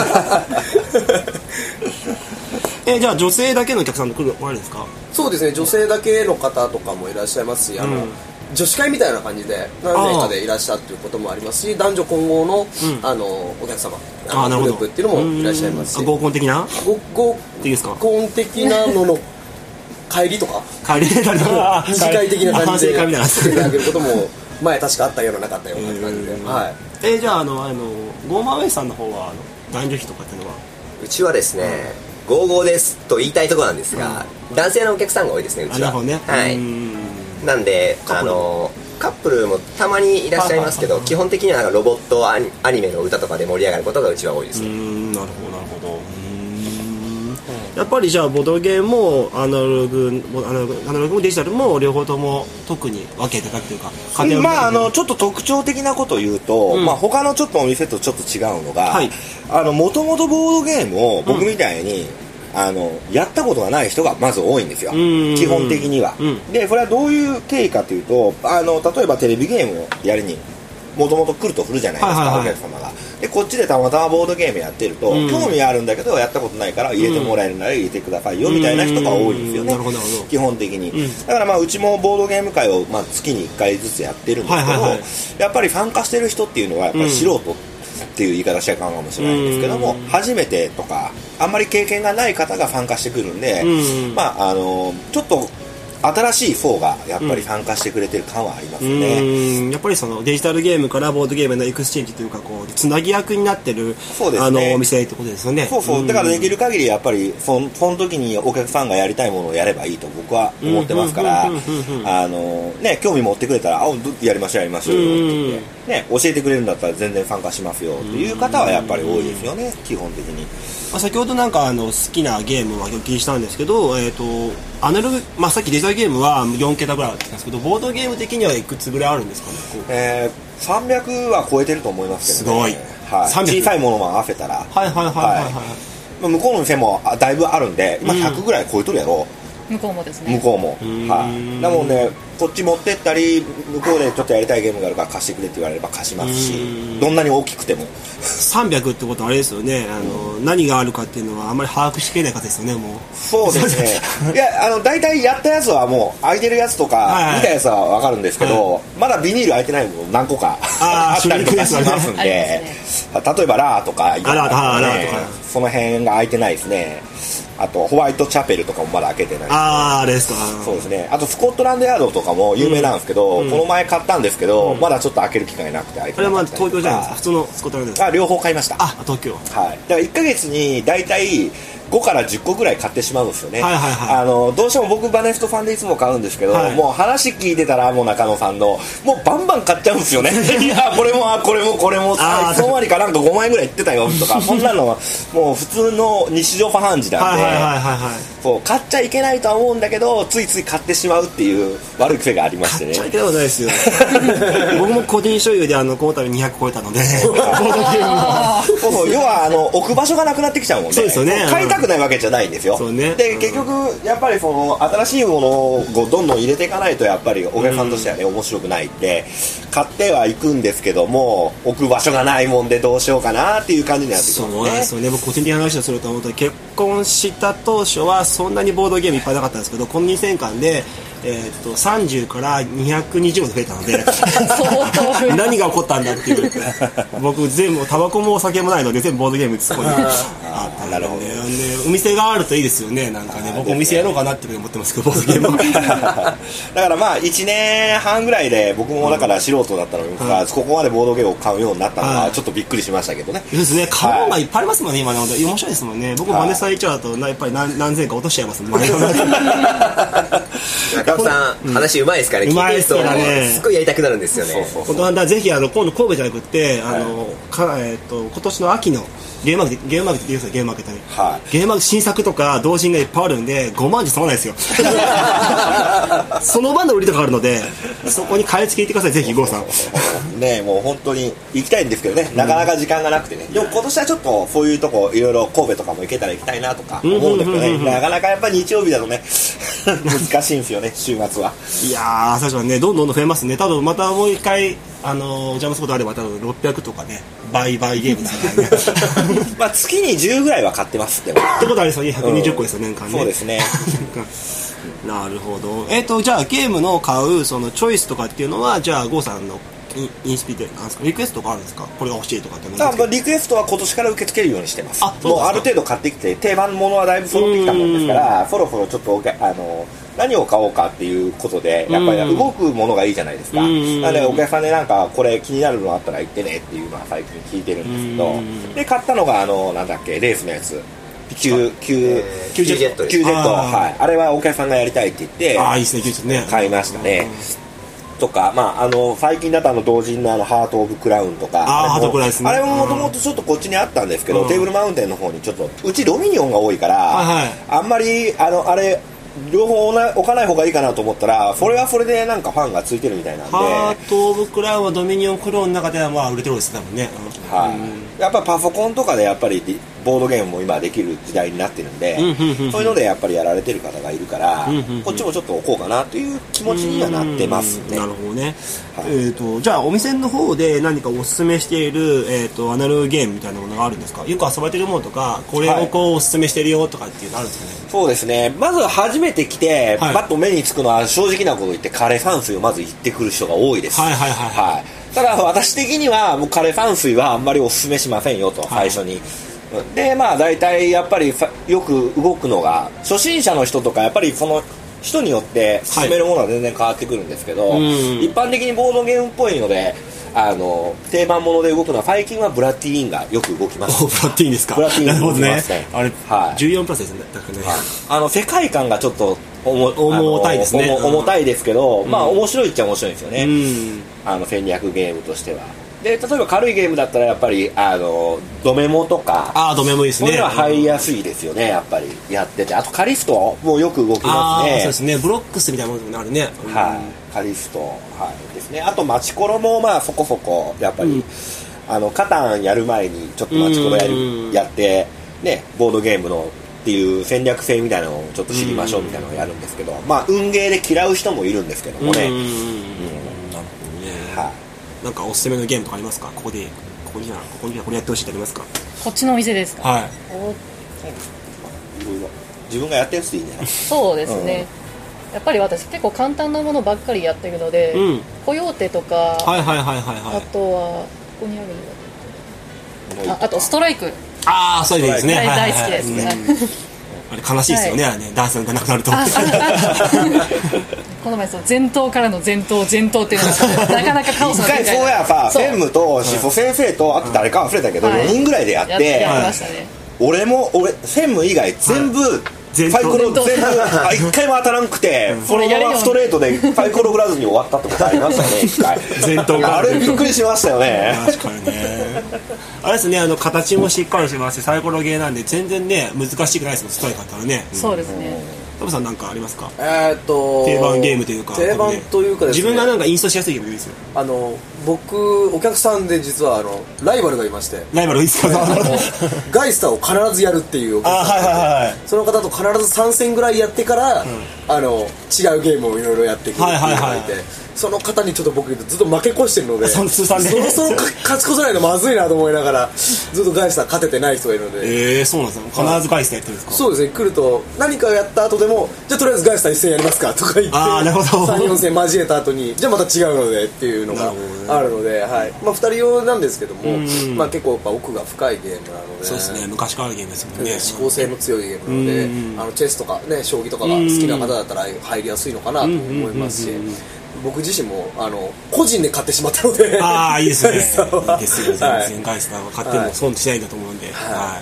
え、じゃあ女性だけのお客さん来る来られるんですか？ そうですね。女性だけの方とかもいらっしゃいますし、あの。女子会みたいな感じで何名かでいらっしゃるということもありますし、男女混合の、うん、あのお客様あのグループっていうのもいらっしゃいますし、 合コン的な合コン的なのの帰りとか帰り二次会的な感じでやっていただけることも前確かあったようななかったような感じで、はい。 えー、じゃああのあのゴーマウェイさんの方はあの男女比とかっていうのはうちはですね、うん、ゴーゴーですと言いたいところなんですが、うん、男性のお客さんが多いですねうちは。 なるほどね。 はい。なんであのカップルもたまにいらっしゃいますけど、基本的にはなんかロボットアニ、アニメの歌とかで盛り上がることがうちは多いですね。 うーん、なるほどなるほど。うーん、やっぱりじゃあボードゲームもアナログアナログアナログもデジタルも両方とも特に分けてたっていうか、 まああのちょっと特徴的なことを言うと、うん、まあ他のちょっとお店とちょっと違うのが、はい、あの元々ボードゲームを僕みたいに、うんあのやったことがない人がまず多いんですよ基本的には、うん、でそれはどういう経緯かというとあの例えばテレビゲームをやりにもともと来るとするじゃないですか、はいはいはい、お客様がでこっちでたまたまボードゲームやってると、うん、興味あるんだけどやったことないから入れてもらえるなら入れてくださいよ、うん、みたいな人が多いんですよね、うん、基本的に、うん、だからまあうちもボードゲーム会をまあ月にいっかいずつやってるんですけど、はいはいはい、やっぱり参加してる人っていうのはやっぱり素人っていう言い方しちゃうかもしれないんですけども、初めてとかあんまり経験がない方が参加してくるんで、まああのちょっと新しい層がやっぱり参加してくれてる感はありますね、 うん、やっぱりそのデジタルゲームからボードゲームのエクスチェンジというかこうつなぎ役になってる、そうですね、あのお店ってことですよね。 そうそう、だからできる限りやっぱりその、その時にお客さんがやりたいものをやればいいと僕は思ってますから、あのね興味持ってくれたらあやりましょうやりましょうよって言ってね教えてくれるんだったら全然参加しますよっていう方はやっぱり多いですよね基本的に。 まあ、先ほどなんかあの好きなゲームはお聞きしたんですけど、えーとアナログまあ、さっきデジタルゲームはよんけたぐらいあったんですけどボードゲーム的にはいくつぐらいあるんですかね。 えー、さんびゃくは超えてると思いますけどね。すごい、はい、小さいものも合わせたらはいはいはいはい、はいはい、向こうの店もだいぶあるんで今ひゃくぐらい超えとるやろ、 うん、向こうもですね向こうもはい、だもんねこっち持ってったり向こうでちょっとやりたいゲームがあるから貸してくれって言われれば貸しますしどんなに大きくてもさんびゃくってことはあれですよねあの、うん、何があるかっていうのはあんまり把握しきれない方ですよねもう。 そうですねいやあの大体やったやつはもう開いてるやつとか、はいはい、見たやつは分かるんですけど、はい、まだビニール開いてないもの何個かあったりとかしますんで、ね、例えばラーとか、ね、 ラーとかその辺が開いてないですね。あとホワイトチャペルとかもまだ開けてない。 ああですか。 そうですね。あとスコットランドヤードとかも有名なんですけど、うん、この前買ったんですけど、うん、まだちょっと開ける機会なくて開いてなかったりとか。 あれはまあ東京じゃないですか。普通のスコットランドですか。 あ両方買いました。 あ東京。 はい。だからいっかげつにだいたいごからじゅっこぐらい買ってしまうんですよね、 はいはいはい、 あのどうしても僕バネストファンでいつも買うんですけど、はい、もう話聞いてたらもう中野さんのもうバンバン買っちゃうんですよねいやこれもこれもこれもあそんわりかなんかごまん円ぐらいいってたよとかこんなのはもう普通の日常茶飯事なんで、はいはいはいはい、そう買っちゃいけないとは思うんだけどついつい買ってしまうっていう悪い癖がありましてね。 買っちゃいけないことないですよ僕も個人所有であのこの度にひゃく超えたのでそうそう要はあの置く場所がなくなってきちゃうもんね。 そうですよね。 買いたくないわけじゃないんですよ。そうね。で結局やっぱりその新しいものをどんどん入れていかないとやっぱりお客さんとしてはね、うん、面白くないんで買ってはいくんですけども置く場所がないもんでどうしようかなっていう感じになってきますね。 そうなんですよね。僕個人的な話をすると本当に結婚した当初はそんなにボードゲームいっぱいなかったんですけどこのにねんかんでえー、とさんじゅうからにひゃくにじゅうまで増えたので何が起こったんだっていう僕全部タバコもお酒もないので全部ボードゲームそこにあったので、ね、でお店があるといいですよね。なんかね僕お店やろうかなって思ってますけどボードゲームだからまあいちねんはんぐらいで僕もだから素人だったのに、うん、ここまでボードゲームを買うようになったのはちょっとびっくりしましたけどね。 そうですね。買うのがいっぱいありますもんね今ので面白いですもんね。僕マネスタ一応だとやっぱり 何, 何千か落としちゃいますもんね中尾さん、うん、話うまいですからね。うまいですからね。すごいやりたくなるんですよね。 本当はぜひあの今度神戸じゃなくってあの、はいかえー、と今年の秋のゲームマーケットゲームマーケットって言うんですよ。ゲームマーケットに、はい、ゲームマーケット新作とか同人がいっぱいあるんでごまんじゃ済まないですよその場の売りとかあるのでそこに買い付け行ってくださいぜひ郷さんねもう本当に行きたいんですけどねなかなか時間がなくてね、うん、でも今年はちょっとそういうとこいろいろ神戸とかも行けたら行きたいなとか思うんですけどね、うんうんうんうん、なかなかやっぱり日曜日だとね難しいんですよね週末は。 いやー最初はねどんどんどん増えますね。多分またもう一回あのお邪魔することあれば多分ろっぴゃくとかね倍々ゲームですからねまあ月にじゅうぐらいは買ってますってことありそうにひゃくにじゅっこですよ、うん、年間ね。 そうですねなるほど。えっ、ー、とじゃあゲームの買うそのチョイスとかっていうのはじゃあ郷さんのインスピでなんですかリクエストとかあるんですか。これが欲しいとかってあリクエストは今年から受け付けるようにしてます。あもうある程度買ってきて定番ものはだいぶ揃ってきたもんですからそろそろちょっとあの何を買おうかっていうことでやっぱり動くものがいいじゃないですか。なのでお客さんでなんかこれ気になるのあったら言ってねっていうのは最近聞いてるんですけどで買ったのがあのなんだっけレースのやつキュージェット、はい、あれはお客さんがやりたいって言ってあいいですねキュージェットね買いましたね。とか、まあ、あの最近だとあの同人のあのハート・オブ・クラウンとかあハート・オブ・クラウンですね。あれももともとちょっとこっちにあったんですけど、うん、テーブルマウンテンの方にちょっとうちドミニオンが多いから、はいはい、あんまりあのあれ両方置かない方がいいかなと思ったらそれはそれでなんかファンがついてるみたいなんでハート・オブ・クラウンはドミニオンクローンの中ではまあ売れてるんです多分ね、 はい、うん、やっぱパソコンとかでやっぱりボードゲームも今できる時代になってるんで、うんうんうんうん、そういうのでやっぱりやられてる方がいるから、うんうんうん、こっちもちょっと置こうかなという気持ちにはなってますね。 なるほどね、はい、えーと、じゃあお店の方で何かおすすめしている、えーと、アナログゲームみたいなものがあるんですか。よく遊ばれてるものとかこれをこうおすすめしてるよとかっていうのあるんですかね。 はい、そうですね。まず初めて来て、はい、パッと目につくのは正直なこと言ってカレー山水をまず行ってくる人が多いです。はいはいはい、はい、ただ私的にはもうカレー山水はあんまりおすすめしませんよと、はい、最初に。でまあ大体やっぱりよく動くのが初心者の人とかやっぱりその人によって進めるものは全然変わってくるんですけど、はい、一般的にボードゲームっぽいのであの定番もので動くのは最近はブラッディーンがよく動きます。 ブラッディーンですか。 ブラッディーン動きますね。 あれ、はい、じゅうよんプラスですね。だからね、 はい、あの世界観がちょっと重, 重たいですね。 重たいですけど、うん、まあ面白いっちゃ面白いんですよね、うん、あの戦略ゲームとしては。で例えば軽いゲームだったらやっぱりあのドメモとかあドメモいいですね。 こういうのは入りやすいですよねやっぱりやってて。あとカリフトもよく動きますね。 あそうですね。ブロックスみたいなものになるね、 はい、カリフト、はい、ですね。あとマチコロもまあそこそこやっぱり、うん、あのカタンやる前にちょっとマチコロやるやってねボードゲームのっていう戦略性みたいなのをちょっと知りましょうみたいなのをやるんですけど、まあ運ゲーで嫌う人もいるんですけどもね。うん、うん、なるほどね。 はい。なんかおすすめのゲームとかありますか。ここでここにじゃここにじゃこれやってほしいってありますか。 こっちのお店ですか。 はい。 いろいろ自分がやってるやつでいいね。 そうですね。うん、やっぱり私結構簡単なものばっかりやってるので、うん、コヨーテとか、 はいはいはいはいはい。 あとはここにあるのあ、あとストライク。 ああそうですね。 大好きですね。 あれ悲しいですよね、はい、あれねダンスがなくなると。 この前そう前頭からの前頭前頭っていうのがなかなかカオスな一回そうやさ専務とシソ先生とあと誰か忘れたけど、はい、よにんぐらいでやって、 やってましたね。 俺も俺専務以外全部、はいファイコロ全部あ一回も当たらんくてそのままストレートでファイコロ振らずに終わったってことありましたね一回前頭があれびっくりしましたよね確かにねあれですねあの形もしっかりしますしサイコロゲーなんで全然ね難しくないですもんストイカったらねそうですねトムさんなんかありますかえー、っと定番ゲームというか定番というかですね自分がなんかインストしやすいゲームでいいですよあの僕お客さんで実はあのライバルがいましてライバルいいですかガイスターを必ずやるっていうお客さんがいて、 はいはいはい、 その方と必ずさん戦ぐらいやってから、うん、あの違うゲームをいろいろやっていくっていうのがいて、はいはいはい、その方にちょっと僕ずっと負け越してるのでそろそろ勝ち越さないのまずいなと思いながらずっとガイスター勝ててない人がいるのでえー、そうなんですよ必ずガイスターやってるんですかそうですね来ると何かをやった後でもじゃあとりあえずガイスター一戦やりますかとか言ってあなるほどさん、よん戦交えた後にじゃあまた違うのでっていうのがあるので、はいまあ、ふたり用なんですけども、まあ、結構やっぱ奥が深いゲームなのでそうですね昔からあるゲームですもんね思考性の強いゲームなのであのチェスとか、ね、将棋とかが好きな方だったら入りやすいのかなと思いますし僕自身もあの個人で買ってしまったのでああいいですねいいですよ全然ガイスターは買っても損しないんだと思うんで、はいはい、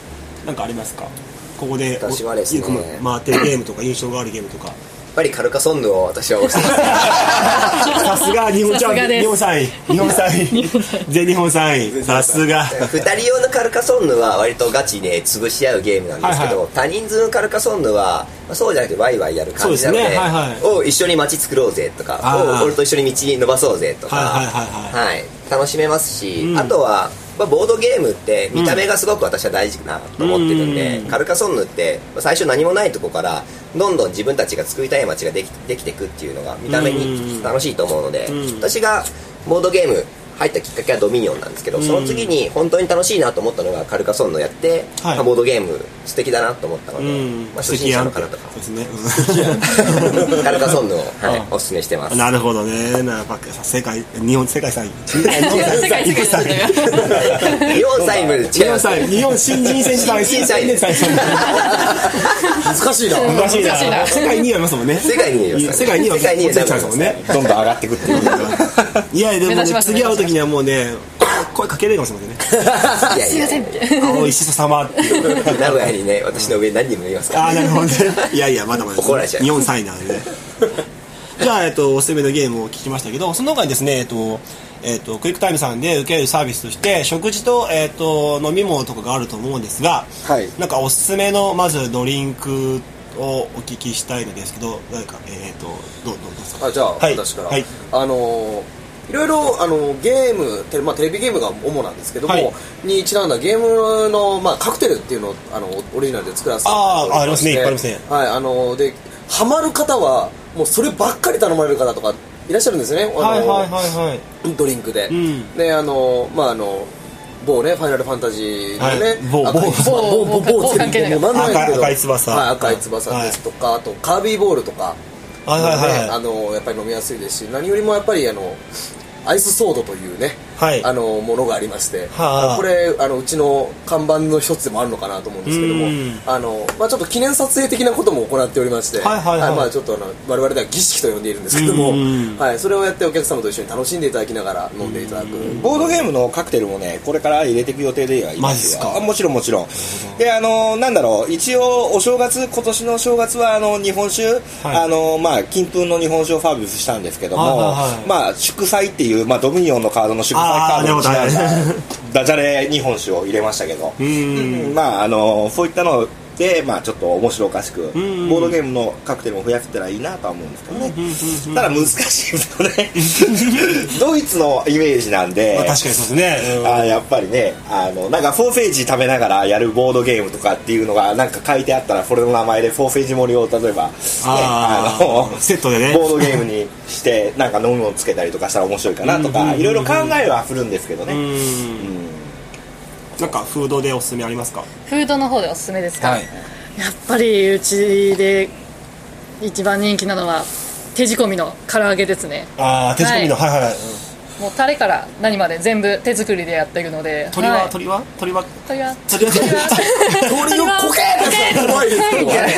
なんかありますかここで私はですね回ってるゲームとか印象があるゲームとかやっぱりカルカソンヌを私は推してさすが日本チャンピオン日本さんい日本さんい全日本さんいさすがふたり用のカルカソンヌは割とガチで潰し合うゲームなんですけど、はいはい、多人数のカルカソンヌはそうじゃなくてワイワイやる感じなので、ねはいはい、を一緒に街作ろうぜとかを俺と一緒に道に伸ばそうぜとか、はいはいはいはい、楽しめますし、うん、あとはまあ、ボードゲームって見た目がすごく私は大事かなと思ってるんで、うん、カルカソンヌって最初何もないとこからどんどん自分たちが作りたい街ができ、できていくっていうのが見た目に楽しいと思うので、うん、私がボードゲーム入ったきっかけはドミニオンなんですけど、うん、その次に本当に楽しいなと思ったのがカルカソンヌをやって、はいまあ、ボードゲーム素敵だなと思ったので、うんまあ、初心者の方とかそうですねカルカソンヌを、はい、おすすめしてます。 なるほどねな世界日本世界さんい日本さんい日本さんい日本新人選手団新人選手難しいな難しいな世界にいはいますもんね世界にい世界にいはますもんねどんどん上がっていくっていういやでも、ね、次会う時にはもうね声かけれるかもしれませんねいやいやすいません青いしそ様っていう名古屋にね私の上何人もいますから、 ああなるほどねいやいやまだまだ怒られちゃう日本さんいなんでねじゃあ、えっと、おすすめのゲームを聞きましたけどその他にですね、えっとえっと、クイックタイムさんで受けるサービスとして食事と、えっと、飲み物とかがあると思うんですが、はい、なんかおすすめのまずドリンクをお聞きしたいのですけど誰か、えっと、どうどうですか。 あじゃあ、はい、私から、はい、あのいろいろあのゲームテレ、まあ、テレビゲームが主なんですけども、はい、にちなんだゲームの、まあ、カクテルっていうのをあのオリジナルで作らせていただいてあありますねいっぱいありますね、 はい、あのでハマる方はもうそればっかり頼まれる方とかいらっしゃるんですね、あのはいはいはいはい、 ドリンクで、 うん、 であのまああの某ねファイナルファンタジーのね、はい、 某某某某某つけてもう何なんけど赤い翼、 はい、赤い翼ですとか、はい、あとカービーボールとか、 はいはいはい、 ね、あのやっぱり飲みやすいですし何よりもやっぱりあのアイスソードというね、はい、あのものがありまして、はあ、これあのうちの看板の一つでもあるのかなと思うんですけども、あの、まあ、ちょっと記念撮影的なことも行っておりまして、はいはいはいはい、まあ、ちょっとあの我々では儀式と呼んでいるんですけども、はい、それをやってお客様と一緒に楽しんでいただきながら飲んでいただく。 ボードゲームのカクテルもねこれから入れていく予定ではいますよ。あもちろんもちろんであのなんだろう一応お正月今年の正月はあの日本酒、はい、あのまあ金粉の日本酒をファービスしたんですけども、はいはいはい、まあ祝祭っていう、まあ、ドミニオンのカードの祝祭カードにちなんだダジャレ日本酒を入れましたけど、うん、まああのそういったので、まあ、ちょっと面白おかしくボードゲームのカクテルも増やせたらいいなとは思うんですけどね。ただ難しいですよねドイツのイメージなんで、 まあ、確かにそうですね、うん、 あやっぱりねあのなんかフォーフェージ食べながらやるボードゲームとかっていうのがなんか書いてあったらこれの名前でフォーフェージ盛りを例えば、ね、 ああのセットでねボードゲームにしてなんか飲み物つけたりとかしたら面白いかなとかいろいろ考えはするんですけどね。うんうんなんかフードでおすすめありますか。 フードの方でおすすめですか、はい、やっぱりうちで一番人気なのは手仕込みの唐揚げですね。 ああ手仕込みのはい、はいはい、 もうタレから何まで全部手作りでやっているので。 鶏は、はい、鶏は鶏は鶏は鶏は鶏のコケーって怖いですけどあ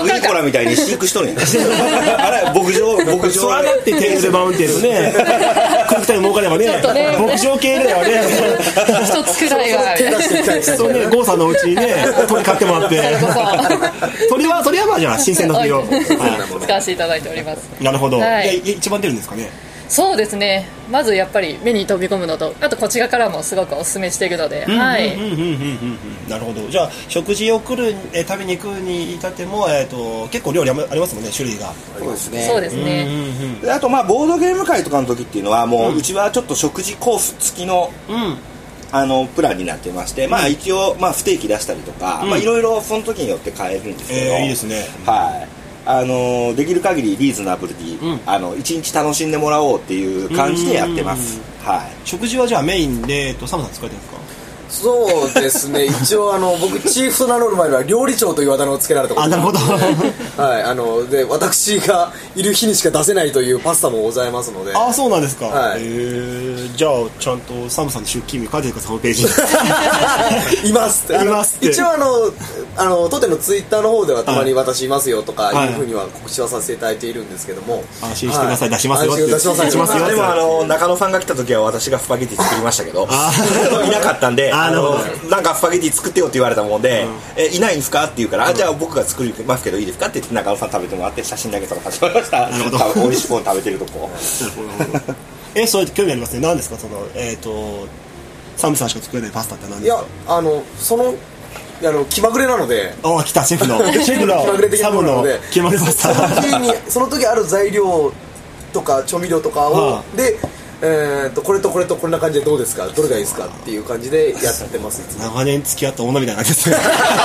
グリコラみたいに飼育しとるんやあれ牧場牧場そらだってテーブルマウンテンのねクリクタイ儲かればね牧場系だよね一つくらいは手出していきたいですそうね、郷さんのうちにね鳥買ってもらって鳥は鳥はまあじゃあ新鮮な鳥を使わせていただいております。 なるほど、 はい、 一番出るんですかね。 そうですね、まずやっぱり目に飛び込むのと、あとこちらからもすごくお勧めしているので、はい。 なるほど。じゃあ食事を来る、えー、食べに行くに至っても、えー、と結構料理ありますもんね、種類が。 そうですね。 そうですね。 であとまあボードゲーム会とかの時っていうのはもう、うん、うちはちょっと食事コース付きの、うんあのプランになってまして、まあ、一応、まあ、不定期出したりとか、うんまあ、いろいろその時によって変えるんですけど、 えー、いいですね、 はいあのできる限りリーズナブルに、うん、あの一日楽しんでもらおうっていう感じでやってます、はい、 食事はじゃあメインで、えっと、サムさん使えてるんですか。 そうですね一応あの僕チーフと名乗る前には料理長というあだ名をつけられたことあなるほどはいあので私がいる日にしか出せないというパスタもございますので。 あそうなんですか、 はい、 えー、じゃあちゃんとサムさんの出勤日書いてください、ホームページにいますっていますって一応あのあの当店のツイッターの方ではたまに私いますよとかいうふうには告知はさせていただいているんですけども、 安心してください、はい、出しますよって出します出しますよ。でもあの中野さんが来た時は私がスパゲティ作りましたけどいなかったんであのなんかスパゲティ作ってよって言われたもんで、うん、えいないんですかって言うから、うん、じゃあ僕が作りますけどいいですかって言って中野さん食べてもらって写真だけ撮らせてもらいました。美味しく食べてるとこえそうやって興味ありますね。何ですかそのえっ、ー、とサムさんしか作れないパスタって何ですか。 いやあのそのあの気まぐれなのであ来たシェフのシェフのサムの気まぐれパスタその時にその時ある材料とか調味料とかを、はあ、でえー、とこれとこれとこんな感じでどうですかどれがいいですかっていう感じでやってます。 長年付き合った女みたいな感じですね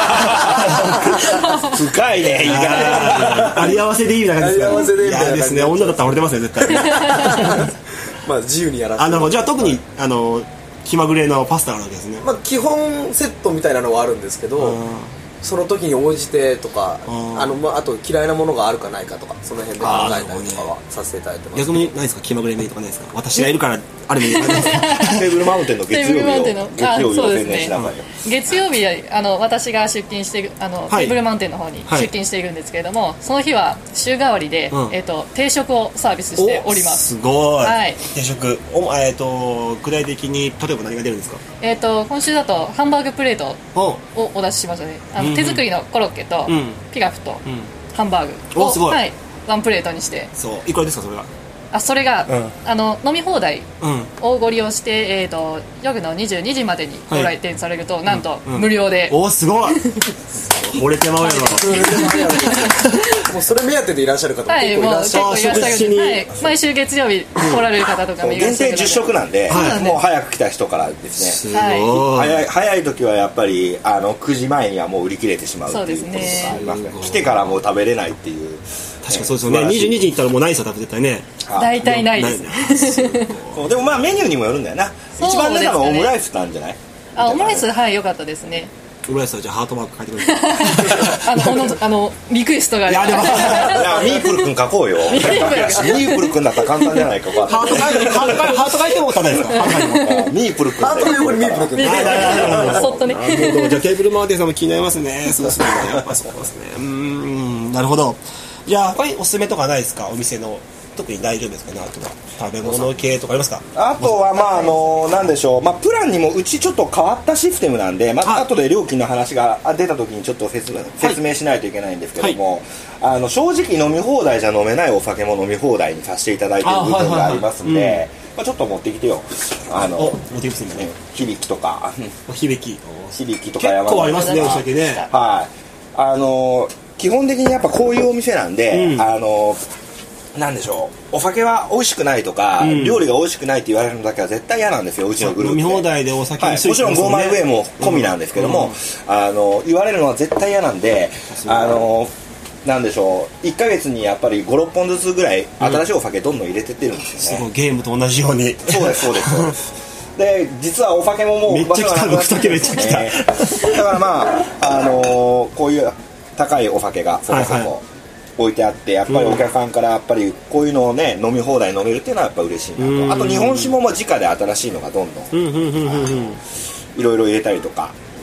深いねあり合わせでいいみたいな感じですか。 あり合わせでいいみたいな感じですね。女だったら惚れてますよ絶対まあ自由にやらせてあのじゃあ特にあの気まぐれのパスタがあるわけですね。 まあ基本セットみたいなのはあるんですけどその時に応じてとか あ, あの、まあ、あと嫌いなものがあるかないかとかその辺で考えたりとかはさせていただいてます。 逆にないですか気まぐれメニューとかないですか。私がいるからあるメニューテーブルマウンテンの月曜日を月曜日を宣伝しなさいよ。 月曜日あの私が出勤してあの、はい、テーブルマウンテンの方に出勤しているんですけれども、はい、その日は週替わりで、うんえー、と定食をサービスしております。 すごい、はい、定食お、えー、と具体的に例えば何が出るんですか。 えー、と今週だとハンバーグプレートをお出ししましたね。あの、うんうん、手作りのコロッケと、うん、ピラフと、うん、ハンバーグを、はい、ワンプレートにして。 そういくらですかそれは。 あそれが、うん、あの飲み放題をご利用して、うんえー、と夜のにじゅうにじまでにご来店されると、はい、なんと無料で、 うんうん、おすごい折れてまうやろもうそれ目当てでいらっしゃる方も結構いらっしゃる、 はい、結構いらっしゃる、はい、毎週月曜日来られる方とかもいらっしゃる限定じゅっ食なんで、はい、もう早く来た人からですね。 すごい、 早い、早い時はやっぱりあのくじまえにはもう売り切れてしまうっていうことがありますね。来てからもう食べれないっていう。 確かそうですよね。にじゅうにじに行ったらもうないですよ多分絶対ね。 大体ないですそうでもまあメニューにもよるんだよな。一番出たのはオムライスなんじゃない。 あオムライスはい良かったですね。 オムライスはじゃあハートマーク書いてくれあのあのリクエストがいやでもいやミープル君書こうよミープル君だったら簡単じゃないか。 ハート書いてハート書いてもただですか。 ミープル君ハートの横にミープル君そっとね。 じゃあテーブルマーテンさんも気になりますね。そうですねやっぱそうですね。うーんなるほど。じゃあ他におすすめとかないですかお店の。特に大丈夫ですかね。あとは食べ物系とかありますか。 あとはまああのなんでしょう、まあ、プランにもうちちょっと変わったシステムなんで、まあ後で料金の話が出た時にちょっと説明、説明しないといけないんですけども、はい、あの正直飲み放題じゃ飲めないお酒も飲み放題にさせていただいている部分がありますんで、まあ、ちょっと持ってきてよ。あの持ってきますね。 響きとか響き響きとか山結構ありますねお酒ね。 はいあの基本的にやっぱこういうお店なんで、うん、あのなんでしょうお酒は美味しくないとか、うん、料理が美味しくないって言われるのだけは絶対嫌なんですようちのグループで。 飲み放題でお酒はい、もちろんごまい上も込みなんですけども、うん、あの言われるのは絶対嫌なんで、あのなんでしょういっかげつにやっぱりごろっぽんずつぐらい新しいお酒どんどん入れてってるんですよね、 うん、すごいゲームと同じように。 そうですそうですそうですで実はお酒ももうめっちゃ来ためっちゃ来た、 ね、だからまあ、あのー、こういう高いお酒がそこそこ置いてあって、はいはい、やっぱりお客さんからやっぱりこういうのをね飲み放題飲めるっていうのはやっぱ嬉しいなと。あと日本酒ももう直で新しいのがどんどんいろいろ入れたりとか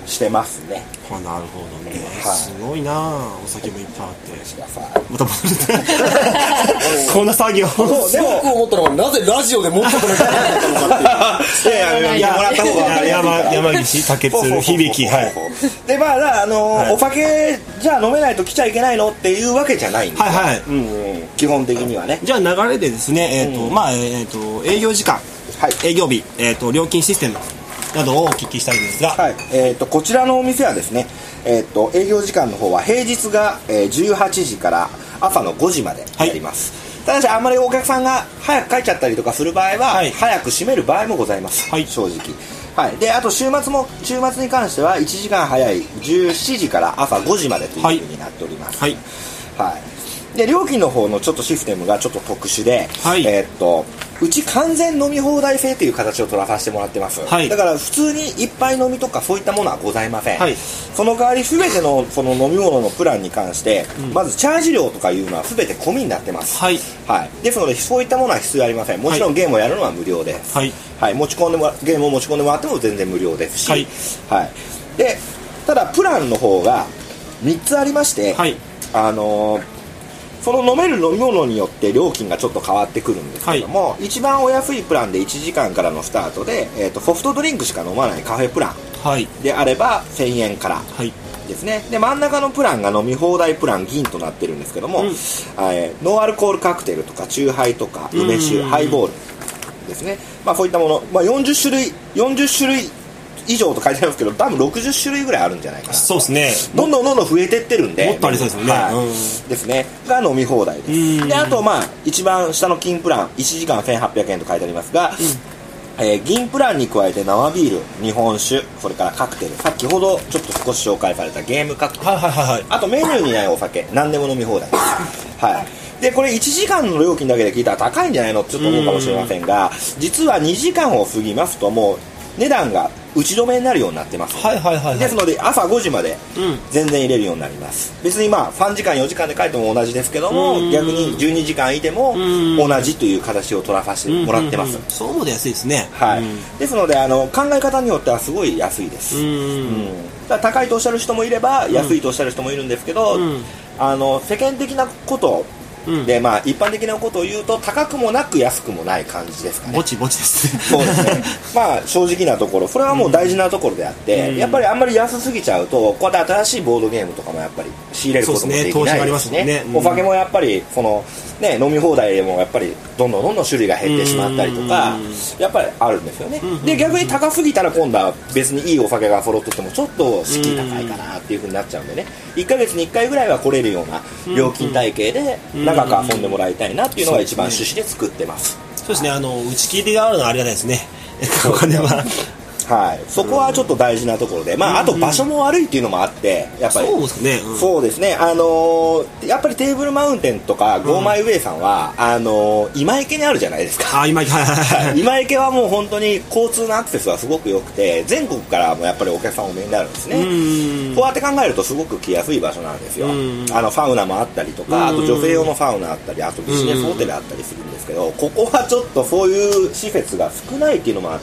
してますね。 あ、なるほどね、 はい、 すごいな、お酒もいっぱいあってまた戻るこんな作業そうでも僕思ったのはなぜラジオでもっとこれからやったのかっていういやいやいやもらった方が山, 山岸竹鶴響はいでまああの、 はい、 お酒じゃあ飲めないと来ちゃいけないのっていうわけじゃないんですよ、 はいはい、 うんうん、基本的にはね。 じゃあ流れでですね、えーとうん、まあえーと営業時間、はい、営業日、えーと料金システムなどをお聞きしたいですが、 はい、えーとこちらのお店はですね、えーと営業時間の方は平日が、えー、じゅうはちじから朝のごじまでやります、はい、ただしあんまりお客さんが早く帰っちゃったりとかする場合は、はい、早く閉める場合もございます、はい、正直、はい、であと週末も週末に関してはいちじかん早いじゅうしちじから朝ごじまでというふうになっております、はいはいはい、で料金の方のちょっとシステムがちょっと特殊で、はい、えー、っとうち完全飲み放題制という形を取らさせてもらってます、はい、だから普通に一杯飲みとかそういったものはございません、はい、その代わり全てのその飲み物のプランに関して、うん、まずチャージ料とかいうのは全て込みになってます、はいはい、ですのでそういったものは必要ありません。もちろんゲームをやるのは無料です、はいはい、持ち込んでもゲームを持ち込んでもらっても全然無料ですし、はいはい、でただプランの方がみっつありまして、はい、あのーその飲める飲み物によって料金がちょっと変わってくるんですけども、はい、一番お安いプランでいちじかんからのスタートで、えーと、ソフトドリンクしか飲まないカフェプランであればせんえんからですね、はい、で真ん中のプランが飲み放題プラン銀となってるんですけども、うん、えー、ノンアルコールカクテルとかチューハイとか梅酒、ハイボールですね、まあ、そういったもの、まあ、よんじゅっしゅるいよんじゅっしゅるい以上と書いてありますけど多分ろくじゅっしゅるいぐらいあるんじゃないかな。 そうですね、 どんどんどんどん増えてってるんでもっとありそうですよね、はい、 うん、ですねが飲み放題です。であとまあ一番下の金プランいちじかんせんはっぴゃくえんと書いてありますが、うん、えー、銀プランに加えて生ビール、日本酒、それからカクテル、先ほどちょっと少し紹介されたゲームカクテル、はいはいはいはい、あとメニューにないお酒何でも飲み放題ですはいでこれいちじかんの料金だけで聞いたら高いんじゃないのってちょっと思うかもしれませんが、実はにじかんを過ぎますともう値段が打ち止めになるようになってます、はいはいはいはい、ですので朝ごじまで全然入れるようになります、うん、別にまあさんじかんよじかんで帰っても同じですけども、逆にじゅうにじかんいても同じという形を取らさせてもらってます、 うんうんうん、そう思うと安いですね、 はい、ですのであの考え方によってはすごい安いです、うんうん、だから高いとおっしゃる人もいれば安いとおっしゃる人もいるんですけど、うん、あの世間的なことでまあ、一般的なことを言うと高くもなく安くもない感じですかね。 ぼちぼちですね。 そうですね。まあ正直なところそれはもう大事なところであって、うん、やっぱりあんまり安すぎちゃうとこうやって新しいボードゲームとかもやっぱり仕入れることもできないですしね。ね、お酒もやっぱりその、ね、飲み放題でもやっぱりどんどんどんどん種類が減ってしまったりとか、うん、やっぱりあるんですよね、うん、で逆に高すぎたら今度は別にいいお酒が揃っててもちょっと敷居高いかなっていう風になっちゃうんでね、いっかげつにいっかいぐらいは来れるような料金体系で長く遊んでもらいたいなっていうのが一番趣旨で作ってます。 そうですね、あの打ち切りがあるのはありがたいですね。お金ははい、そこはちょっと大事なところで、まあ、あと場所も悪いっていうのもあってやっぱりそうですね、うん、 そうですね、あのー、やっぱりテーブルマウンテンとかゴーマイウェイさんは、うん、あのー、今池にあるじゃないですか。 あ今池、はいはいはい、 今池はもう本当に交通のアクセスがすごく良くて全国からもやっぱりお客さんお見えになるんですね。うんこうやって考えるとすごく来やすい場所なんですよ。うんあのファウナもあったりとか、あと女性用のファウナあったり、あとビジネスホテルあったりするんですけど、ここはちょっとそういう施設が少ないっていうのもあって、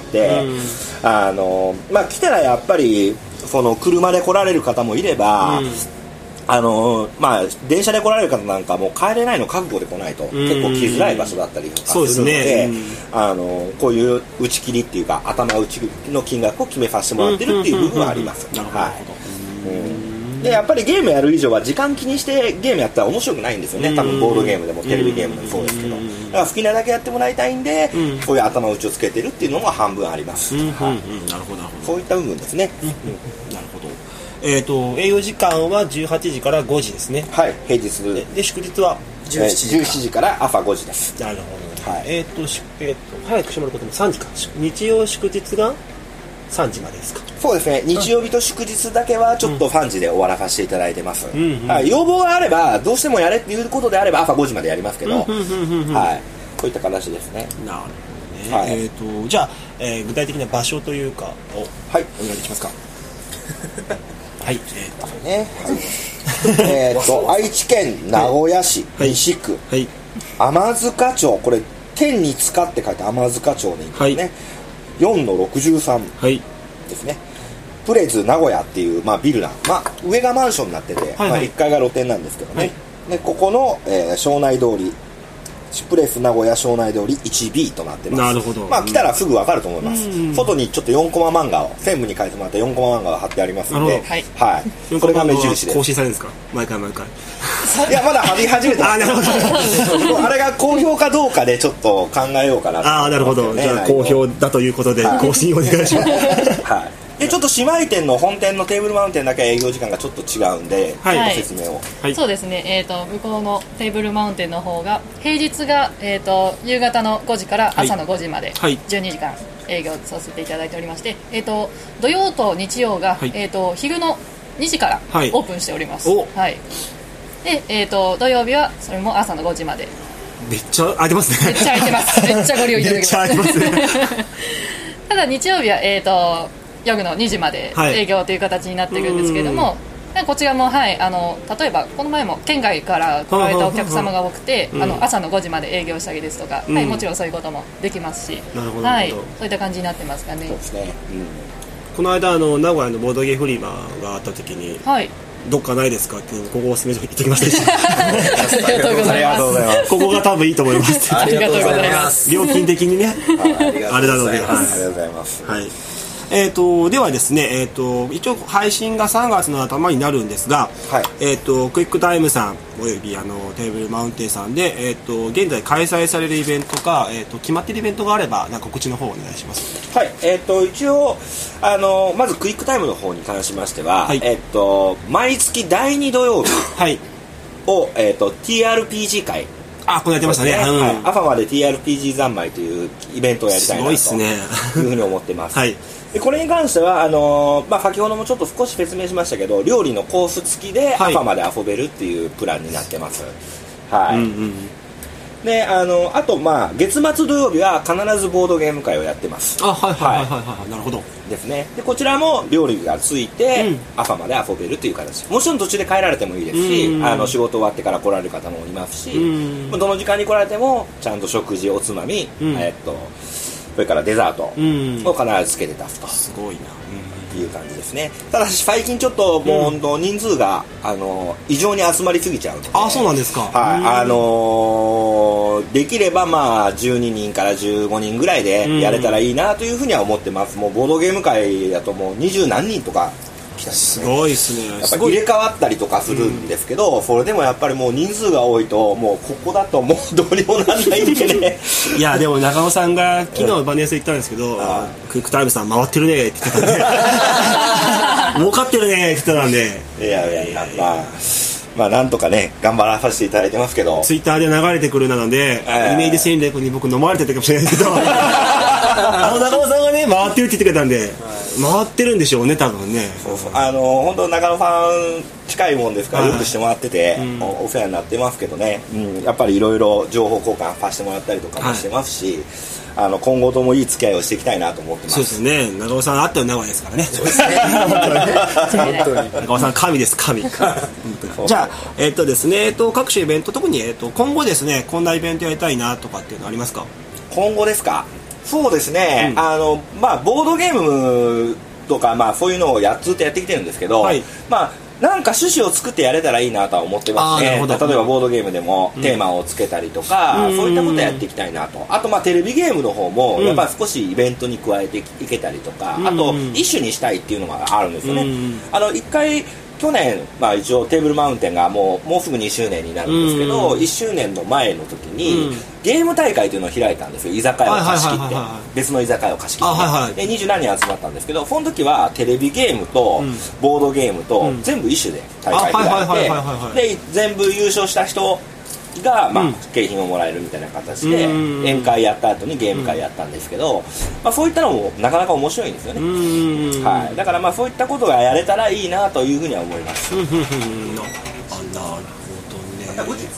あのー、まあ来たらやっぱりその車で来られる方もいれば、うん、あのまあ電車で来られる方なんかもう帰れないの覚悟で来ないと結構来づらい場所だったりとかするので、でね、うん、あのこういう打ち切りっていうか頭打ちの金額を決めさせてもらってるっていう部分はあります。でやっぱりゲームやる以上は時間気にしてゲームやったら面白くないんですよね。多分ボードゲームでもテレビゲームでもそうですけど、だから好きなだけやってもらいたいんで、うん、こういう頭打ちをつけてるっていうのも半分あります。 うんはいうん、なるほどなるほど、 そういった部分ですね。 うんうん、なるほど。えーと、営業時間はじゅうはちじからごじですね。 はい、平日で, で祝日はじゅうしちじから、じゅうしちじから朝ごじです。 なるほど、はい、えーと、えーと早く閉まることもさんじか。日曜祝日がさんじまでですか。 そうですね、日曜日と祝日だけはちょっとさんじで終わらさせていただいてます、うんうん、はい、要望があればどうしてもやれっていうことであれば朝ごじまでやりますけど、うんうんうんうん、はい、こういった形ですね。 なるほどね、はい、えーとじゃあ、えー、具体的な場所というかをはいお願いしますか。はい、えーとね、はい、えーと愛知県名古屋市西区、はい、天塚町、これ天に塚って書いて天塚町でいいんですね、はい、よんのろくじゅうさんですね、はい、 プレズ名古屋っていう、まあ、ビルな、まあ、上がマンションになってて、はいはい、まあ、いっかいが露店なんですけどね、はい、でここの、えー、庄内通りシュプレス名古屋庄内通り ワンビー となってます。 なるほど。 まあ来たらすぐ分かると思います、うん、外にちょっとよんコマ漫画を専務に書いてもらったよんコマ漫画が貼ってありますので、はい、はい、これが目印です。 更新されるんですか、毎回毎回。 いやまだ貼り始めてます。あ、なるほど。あれが好評かどうかでちょっと考えようかなと、ね、 ああ、なるほど。じゃあ好評だということで更新お願いします。 はい、でちょっと姉妹店の本店のテーブルマウンテンだけ営業時間がちょっと違うんで、はい、ご説明を、 はい、そうですね、えー、と向こうのテーブルマウンテンの方が平日が、えー、と夕方のごじから朝のごじまでじゅうにじかん営業させていただいておりまして、えー、と土曜と日曜が、はい、えー、と昼のにじからオープンしております、はいはい、で、えー、と土曜日はそれも朝のごじまで。 めっちゃ空いてますね。 めっちゃ空いてます。めっちゃご利用いただきます。 めっちゃ空いてますね。 ただ日曜日は、えー、と夜のにじまで営業という形になっているんですけれども、はい、こちらも、はい、あの例えばこの前も県外から来られたお客様が多くて、あの朝のごじまで営業したりですとか、うん、はい、もちろんそういうこともできますし、はい、そういった感じになってますかね。そうですね、 うん、この間あの名古屋のボードゲーフリマがあった時に、はい、どっかないですかってここおすすめ言ってきましたありがとうございます。 ここが多分いいと思います。 ありがとうございます。 料金的にねあれなので、 ありがとうございます。 はい、えー、とではですね、えー、と一応配信がさんがつの頭になるんですが、はい、えー、とクイックタイムさんおよびあのテーブルマウンテンさんで、えー、と現在開催されるイベントか、えー、と決まっているイベントがあればなんか告知の方をお願いします。 はい、えー、と一応あのまずクイックタイムの方に関しましては、はい、えー、と毎月だいに土曜日を、えー、と ティーアールピージー 会、 あ、このやってましたね、うん、 はい、アファまで ティーアールピージー 三昧というイベントをやりたいなというふうに思ってます。はい、でこれに関してはあのーまあ、先ほどもちょっと少し説明しましたけど、料理のコース付きでアファまで遊べるっていうプランになってます。はい、うんうん、であのあと、まあ、月末土曜日は必ずボードゲーム会をやってます。 あ、はいはいはいはい、はい、なるほどですね。でこちらも料理がついて、うん、アファまで遊べるという形。もちろん途中で帰られてもいいですし、うん、あの仕事終わってから来られる方もいますし、うん、どの時間に来られてもちゃんと食事おつまみ、うん、えっとそれからデザートを必ずつけて出すと、 すごいな、 うん、いう感じですね。ただ最近ちょっともう、うん、人数があの異常に集まりすぎちゃうので。 あ、そうなんですか。 はい、あのー、できればまあじゅうににんからじゅうごにんぐらいでやれたらいいなというふうには思ってます。もうボードゲーム会だともうにじゅうなんにんとか来たり、ね、 すごいですね。 やっぱり入れ替わったりとかするんですけど、うん、それでもやっぱりもう人数が多いともうここだともうどうにもならないんでねいやでも中野さんが昨日バネース行ったんですけど、うん、クイックタイムさん回ってるねって言ってたんで儲かってるねって言ってたんで、 いやいやいや、まあまあなんとかね頑張らさせていただいてますけど、 ツイッターで流れてくるなので、えー、イメージ戦略に僕飲まれてたかもしれないですけどあの中野さんがね回ってるって言ってくれたんで、回ってるんでしょうね多分ね。 そうそう、あの本当中野さん近いもんですからよくしてもらってて、うん、お, お世話になってますけどね、うん、やっぱりいろいろ情報交換させてもらったりとかもしてますし、はい、あの今後ともいい付き合いをしていきたいなと思ってます。 そうですね、中尾さんあったよ名古屋ですからね。そうですね中尾さん神です、神じゃあえっとですね、えっと各種イベント特に、えっと、今後ですねこんなイベントやりたいなとかっていうのありますか。 今後ですか。そうですね、うん、あのまあボードゲームとか、まあ、そういうのをやずっとやってきてるんですけど、はい、まあなんか趣旨を作ってやれたらいいなとは思ってますね。例えばボードゲームでもテーマをつけたりとか、うん、そういったことをやっていきたいなと。あとまあテレビゲームの方もやっぱり少しイベントに加えていけたりとか、うん、あと一種にしたいっていうのがあるんですよね、うん、あの一回去年、まあ、一応テーブルマウンテンがもうもうすぐにしゅうねんになるんですけど、うん、いっしゅうねんの前の時に、うん、ゲーム大会というのを開いたんですよ。居酒屋を貸し切って別の居酒屋を貸し切って、はいはい、でにじゅうなんにん集まったんですけど、その時はテレビゲームとボードゲームと全部一種で大会開いて、で全部優勝した人が、まあうん、景品をもらえるみたいな形で宴会やった後にゲーム会やったんですけど、まあ、そういったのもなかなか面白いんですよね。はい、だからまあそういったことがやれたらいいなというふうには思います。 あ、なるほどね。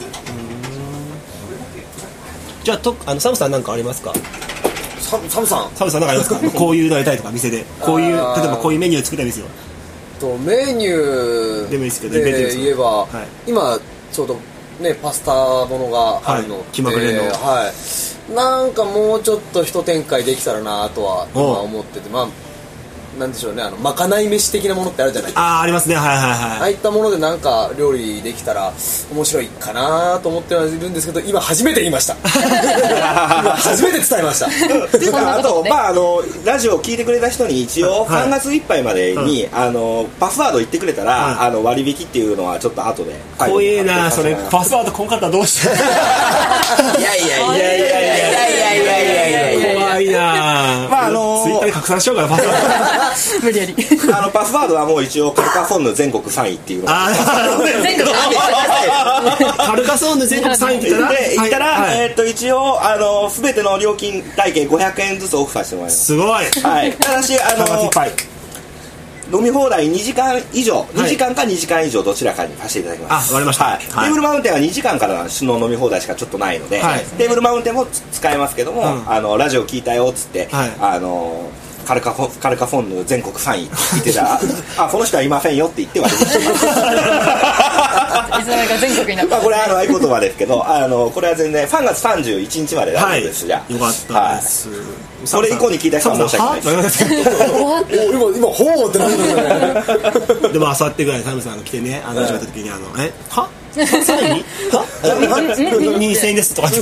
じゃあとあのサムさん何かありますか。 サムさんサムさん何かありますかこういうのやりたいとか店でこういう例えばこういうメニュー作りたいですよと。メニューで言えば、はい、今ちょうどね、パスタものがあるので、はい、気まぐれの、はい、なんかもうちょっと一展開できたらなとは今思ってて、まあなんでしょうね、あのまかない飯的なものってあるじゃないですか。 ああありますね、はいはいはい。 ああいったものでなんか料理できたら面白いかなと思ってはいるんですけど、今初めて言いました今初めて伝えましたっていうか、あと、まあ、あのラジオを聞いてくれた人に一応さんがついっぱいまでに、はい、あのパスワード言ってくれたら、はい、あの割引っていうのはちょっと後で怖えな、それパスワードこんかったらどうしていやいやいやいやいやいやいやいやいやいや怖いな。 まああのツイッターで拡散しようかな、パスワード無理やりあのパスワードはもう一応カルカソンヌ全国さんいっていうのが全国さんいカルカソンヌ全国さんいって言ったら、 で言ったら、はい、えー、っと一応あの全ての料金体系ごひゃくえんずつオフさせてもらいます。 すごい、 はい、ただしあの飲み放題にじかん以上、はい、にじかんかにじかん以上どちらかにさせていただきます。 あ、わかりました、 はいはい、テーブルマウンテンはにじかんからの飲み放題しかちょっとないので、はい、テーブルマウンテンも使えますけども、うん、あのラジオ聞いたよっつって、はい、あのカルカフォカルカフォンヌ全国さんいって言ってたらあ、この人はいませんよって言って割りましたいつの間にか全国になった、 まあこれはあの合言葉ですけど、あのこれは全然さんがつさんじゅういちにちまでなんです、はい、じゃあよかったです、はい、 それ以降に聞いた人は申し訳ないです今今ほーってなるんですよねでもあさってぐらいサムさんが来てね、あの始めた時にあのえはさんいはにせんえんですとか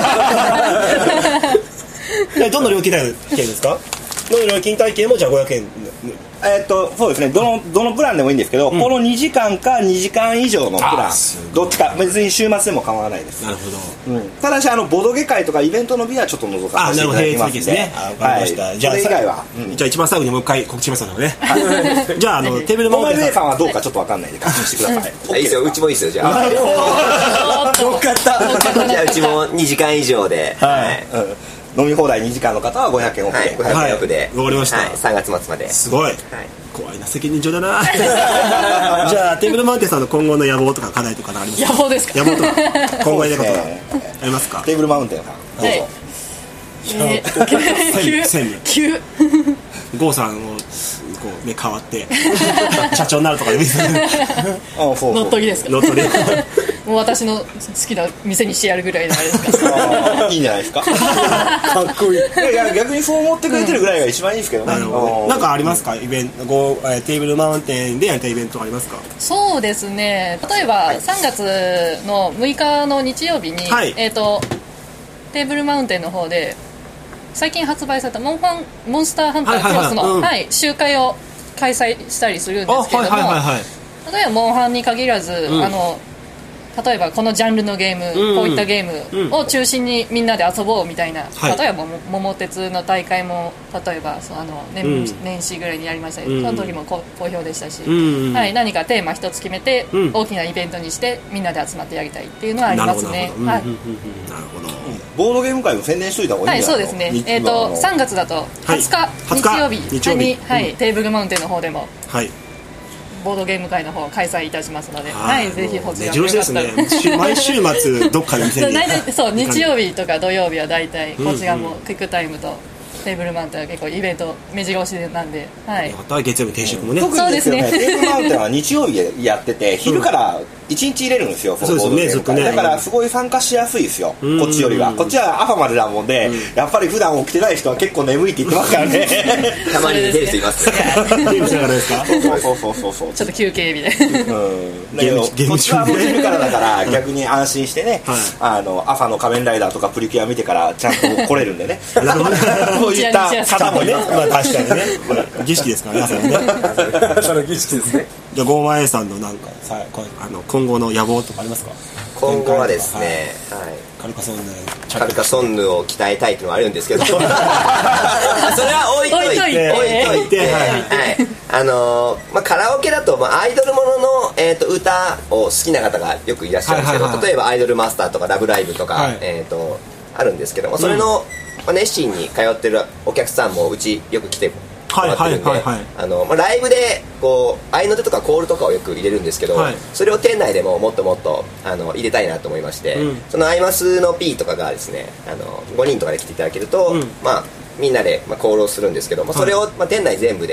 どんな料金体系ですか？どの料金体系もじゃあごひゃくえん。 えー、っとそうですね、どのどのプランでもいいんですけど、うん、このにじかんかにじかん以上のプランどっちか別に週末でも構わないです。 なるほど、 うん、ただしあのボドゲ会とかイベントの日はちょっと覗かせていただきますので、 ね、あ、分かりました、はい、じゃあそれ以外は、うん、じゃあ一番最後にもう一回告知しますのでねじゃああのテーブルマウンテンさん、お前上さんはどうかちょっと分かんないで確認してくださいいいですよ、うちもいいですよ、じゃあよかったじゃあうちもにじかん以上で、はい、 うん、飲み放題にじかんの方はごひゃくえんオフで、はい、 ごひゃくえんオフで、 わかりました、 はい、さんがつ末まで。 すごい、はい、怖いな、責任重だなじゃあテーブルマウンテンさんの今後の野望とか課題とかありますか？ 野望ですか？ 野望とか今後やりたいことがありますか？ テーブルマウンテンさんどうぞ、はい、 えー、急ゴーさんをこうね変わって社長になるとかでもいいですね乗っ取りですか？ 乗っ取りもう私の好きな店にしてやるぐらいのあれですか？ いいんじゃないですかかっこいい。 いや逆にそう思ってくれてるぐらいが一番いいですけどね、 うん、なんかありますか？イベントごテーブルマウンテンでやりたいイベントありますか？ そうですね、例えばさんがつのむいかの日曜日に、はい、えーとテーブルマウンテンの方で最近発売されたモンハンモンスターハンタークロスの、はいはいはい、うん、はい、集会を開催したりするんですけれども、はいはいはいはい、例えばモンハンに限らず、うん、あの例えばこのジャンルのゲーム、うん、こういったゲームを中心にみんなで遊ぼうみたいな、はい、例えば桃鉄の大会も例えばそあの 年,、うん、年始ぐらいにやりましたけど、うん、その時も好評でしたし、うん、はい、何かテーマ一つ決めて、うん、大きなイベントにしてみんなで集まってやりたいっていうのはありますね。なるほど。ボードゲーム会も宣伝しといた方がいいんじゃないですか？ はい、そうですね、えー、とさんがつだとはつか、はい、日曜日に、はい、テーブルマウンテンの方でも、はい、ボードゲーム会の方を開催いたしますので、はい、ぜひこちらもよかったら、ね、 毎週末どっかで店にそう日曜日とか土曜日は大体こちらもクイックタイムとテーブルマウンテンは結構イベント目白押しなんで、はい、 また月曜日定食もね、 特にですよね、テーブルマウンテンは日曜日でやってて昼からいちにち入れるんですよ、 そうですね、ずっとね、 だからすごい参加しやすいですよ、うん、こっちよりは。こっちは朝までだもんで、うん、やっぱり普段起きてない人は結構眠いって言ってますからねたまに出る人いますゲームしながらですか？ そうそうそうそうそうちょっと休憩みたいな、うん、 ゲームゲームこっちはもう昼からだから逆に安心してね、はい、あの朝の仮面ライダーとかプリキュア見てからちゃんと来れるんでねなるほどこういった方もね、 まあ確かにね儀式ですからね、朝のね朝の儀式ですね。 じゃあゴーマン A さんのなんかさあの今後の野望とかありますか？ 今後はですね、はい、 カルカソンヌカルカソンヌを鍛えたいっていうのはあるんですけどそれは置いといて置いといて、はいはい、あのーまあ、カラオケだと、まあ、アイドルものの、えー、と歌を好きな方がよくいらっしゃるんですけど、はいはいはい、例えばアイドルマスターとかラブライブとか、はい、えー、とあるんですけども、それの、うん、まあ、熱心に通ってるお客さんもうちよく来てもらってるんで、あのまあ、ライブでこう合いの手とかコールとかをよく入れるんですけど、はい、それを店内でももっともっとあの入れたいなと思いまして、うん、そのアイマスの P とかがですね、あのごにんとかで来ていただけると、うん、まあ、みんなで、まあ、コールをするんですけども、それを、まあ、店内全部で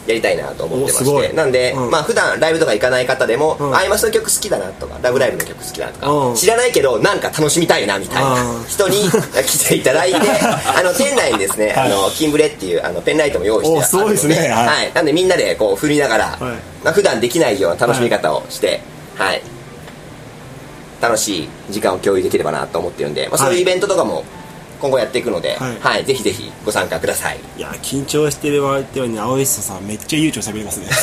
やりたいなと思ってましおすごいて、なんで、 うんまあ普段ライブとか行かない方でも、 うんアイマスの曲好きだなとかラブライブの曲好きだなとか、 うん知らないけどなんか楽しみたいなみたいなうん人に来ていただいてあの店内にですね、あのキンブレっていうあのペンライトも用意してあるので、 おすごいですねはいはい、なんでみんなでこう振りながら、 はいまあ、普段できないような楽しみ方をして、はい、楽しい時間を共有できればなと思ってるんで、まあ、そういうイベントとかも今後やっていくので、 はいはい、ぜひぜひご参加ください。 いや緊張してる割ってはね青石さんめっちゃ悠長喋りますね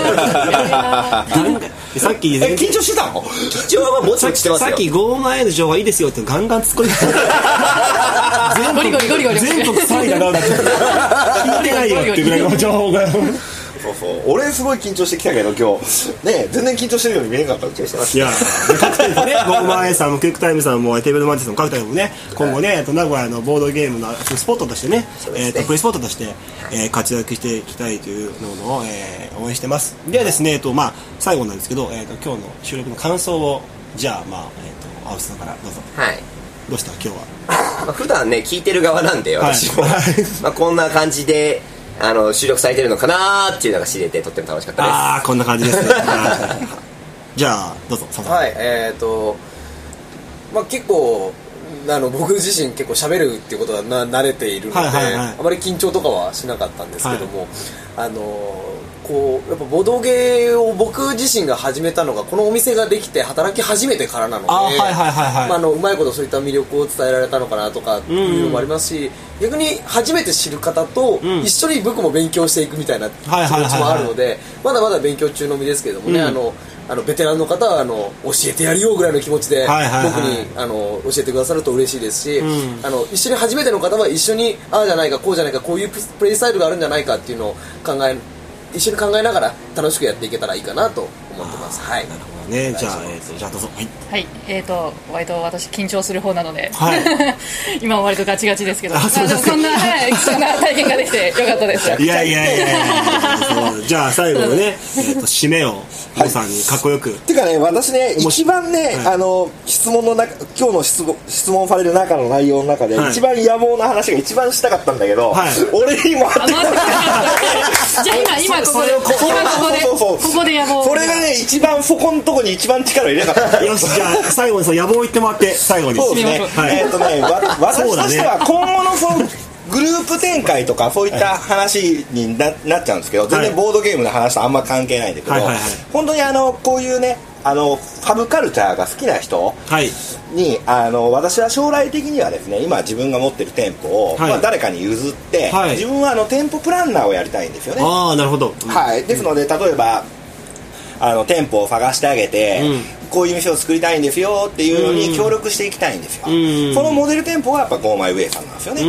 さっきえ緊張してたの？ 緊張はもちろんしてますよ。 さっきゴーマへの情報はいいですよってガンガン突っ込んでゴリゴリゴリゴリ全国さんいだなだって聞いてないよっていうぐらいの情報がそうそう俺すごい緊張してきたけど今日ね全然緊張してるように見えなかった。緊張してますいや各タイムもねゴーマー A さんもクイックタイムさんもテーブルマンティスも各タイムもね今後ね、はい、と名古屋のボードゲームのスポットとしてね、ねえー、とプレイスポットとして、えー、活躍していきたいというのを、えー、応援してます。ではですね、えーとまあ、最後なんですけど、えー、と今日の収録の感想をじゃあ、まあえー、と青木さんからどうぞ。 はいどうした今日は。 まあ普段ね聞いてる側なんで私も、はいまあ、こんな感じであの収録されてるのかなーっていうのが知れてとっても楽しかったです。 ああこんな感じですねじゃあどうぞ佐藤さん。 はいえーとまあ結構あの僕自身結構喋るっていうことがな慣れているので、 はいはいはい、 あまり緊張とかはしなかったんですけども、はい、あのこうやっぱボドゲを僕自身が始めたのがこのお店ができて働き始めてからなので、 あ、はいはいはいはい、 まあ、あのうまいことそういった魅力を伝えられたのかなとかいうのもありますし、うん、逆に初めて知る方と一緒に僕も勉強していくみたいな気持ちもあるので、まだまだ勉強中の身ですけれどもね、うん、あのあのベテランの方はあの教えてやるよぐらいの気持ちで僕にあの教えてくださると嬉しいですし、うん、あの一緒に初めての方は一緒にああじゃないかこうじゃないかこういうプレイスタイルがあるんじゃないかっていうのを考え一緒に考えながら楽しくやっていけたらいいかなと思ってます。はい。 なるほどね。じゃあ、えー、とじゃあどうぞ。はい。 はい。えっ、ー、と割と私緊張する方なので、はい、今は割とガチガチですけど、あそうですか。そんなはいそんな体験ができてよかったです。 いやいやいやいや。じゃあ最後のね、えー、と締めを皆さんにかっこよく。 っていうかね私ね一番ね、はい、あの質問の中今日の質問質問される中の内容の中で、はい、一番野望な話が一番したかったんだけど、はい、俺にもじゃあ今今ここで今ここでここで野望それがね一番そこのとこに一番力入れなかったよしじゃあ最後にその野望言ってもらって最後にそうですね、はい、えっ、ー、とね私としては今後のそのグループ展開とかそういった話に な, なっちゃうんですけど全然ボードゲームの話とあんま関係ないんだけど、はいはいはいはい、本当にあのこういうねあのファブカルチャーが好きな人に、はい、あの私は将来的にはですね今自分が持ってる店舗を、はいまあ、誰かに譲って、はい、自分はあの店舗プランナーをやりたいんですよね。 ああなるほど、 うん、はいですので例えばあの店舗を探してあげて、うん、こういう店を作りたいんですよっていうのに協力していきたいんですよ、うん、そのモデル店舗がやっぱゴーマイウェイさんなんですよね、うん、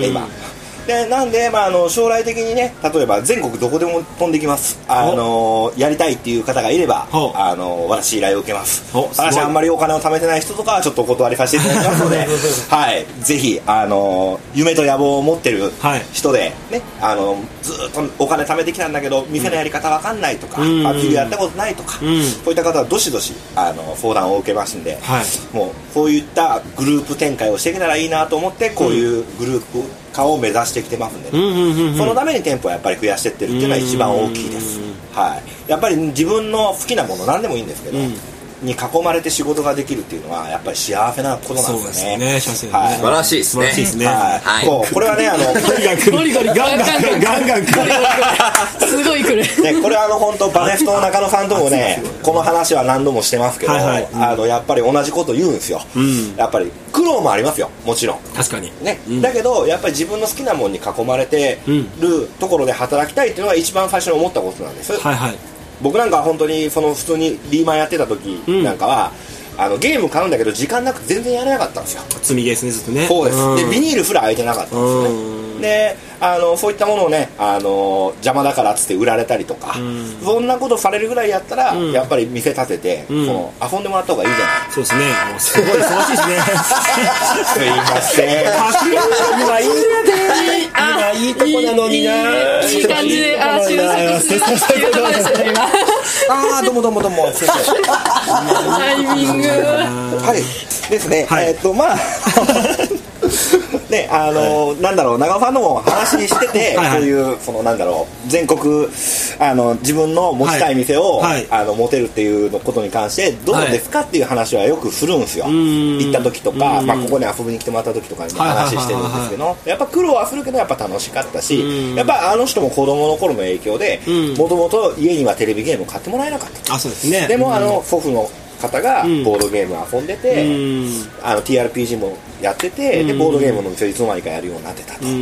今でなんで、まあ、あの将来的にね例えば全国どこでも飛んできますあのやりたいっていう方がいればあの私依頼を受けます私あんまりお金を貯めてない人とかはちょっとお断りさせていただきますので、はい、ぜひあの夢と野望を持ってる人で、ね、あのずっとお金貯めてきたんだけど店のやり方わかんないとか、うん、パブリやったことないとか、うん、そういった方はどしどしあの相談を受けますんで、はい、もうそういったグループ展開をしていけたらいいなと思ってこういうグループ化を目指してきてますんで、ねうんうんうんうん、そのために店舗をやっぱり増やしていってるっていうのは一番大きいです、はい、やっぱり自分の好きなもの何でもいいんですけど、うんに囲まれて仕事ができるっていうのはやっぱり幸せなことなんですよね。 そうですね。はい、素晴らしいですね。素晴らしいですね。 はいはい、こうこれはねあのゴリゴリガンガンガンガンガンすごい来る。 ねこれはあの本当バネストの中野さんともねこの話は何度もしてますけど、はいはいうん、あのやっぱり同じこと言うんですよ、うん。やっぱり苦労もありますよもちろん。 確かに。 ね、うん、だけどやっぱり自分の好きなものに囲まれてるところで働きたいっていうのが一番最初に思ったことなんです。 はいはい。 僕なんかは本当にその普通にリーマンやってた時なんかは、うん、あのゲーム買うんだけど時間なく全然やれなかったんですよ。 積みゲーですねずっとね。 そうです、うん、でビニールすら開いてなかったんですよね。であのそういったものをねあの邪魔だからっつって売られたりとか、うん、そんなことされるぐらいやったら、うん、やっぱり店立てて、うん、その遊んでもらった方がいいじゃない。 そうですねすごい素晴らしいですねすいません今いい今いいとこなのにないい感じであ収束するっていうところですね今あーどうもどうもどうもタイミングはいですね、はい、えー、っとまあであの、なんだろう、長ファンのも話しててはい、そういうそのなんだろう、全国あの自分の持ちたい店を、はい、あの持てるっていうことに関してどうですかっていう話はよくするんですよ、はい、行った時とか、まあ、ここに遊びに来てもらった時とかにも話してるんですけど、やっぱ苦労はするけどやっぱ楽しかったし、やっぱあの人も子供の頃の影響でもともと家にはテレビゲームを買ってもらえなかった。 あ、そうですね。 でもあの祖父の方がボードゲーム遊んでて、うん、あの ティーアールピージー もやってて、うん、でボードゲームの店をいつの間にかやるようになってたと、うんうん、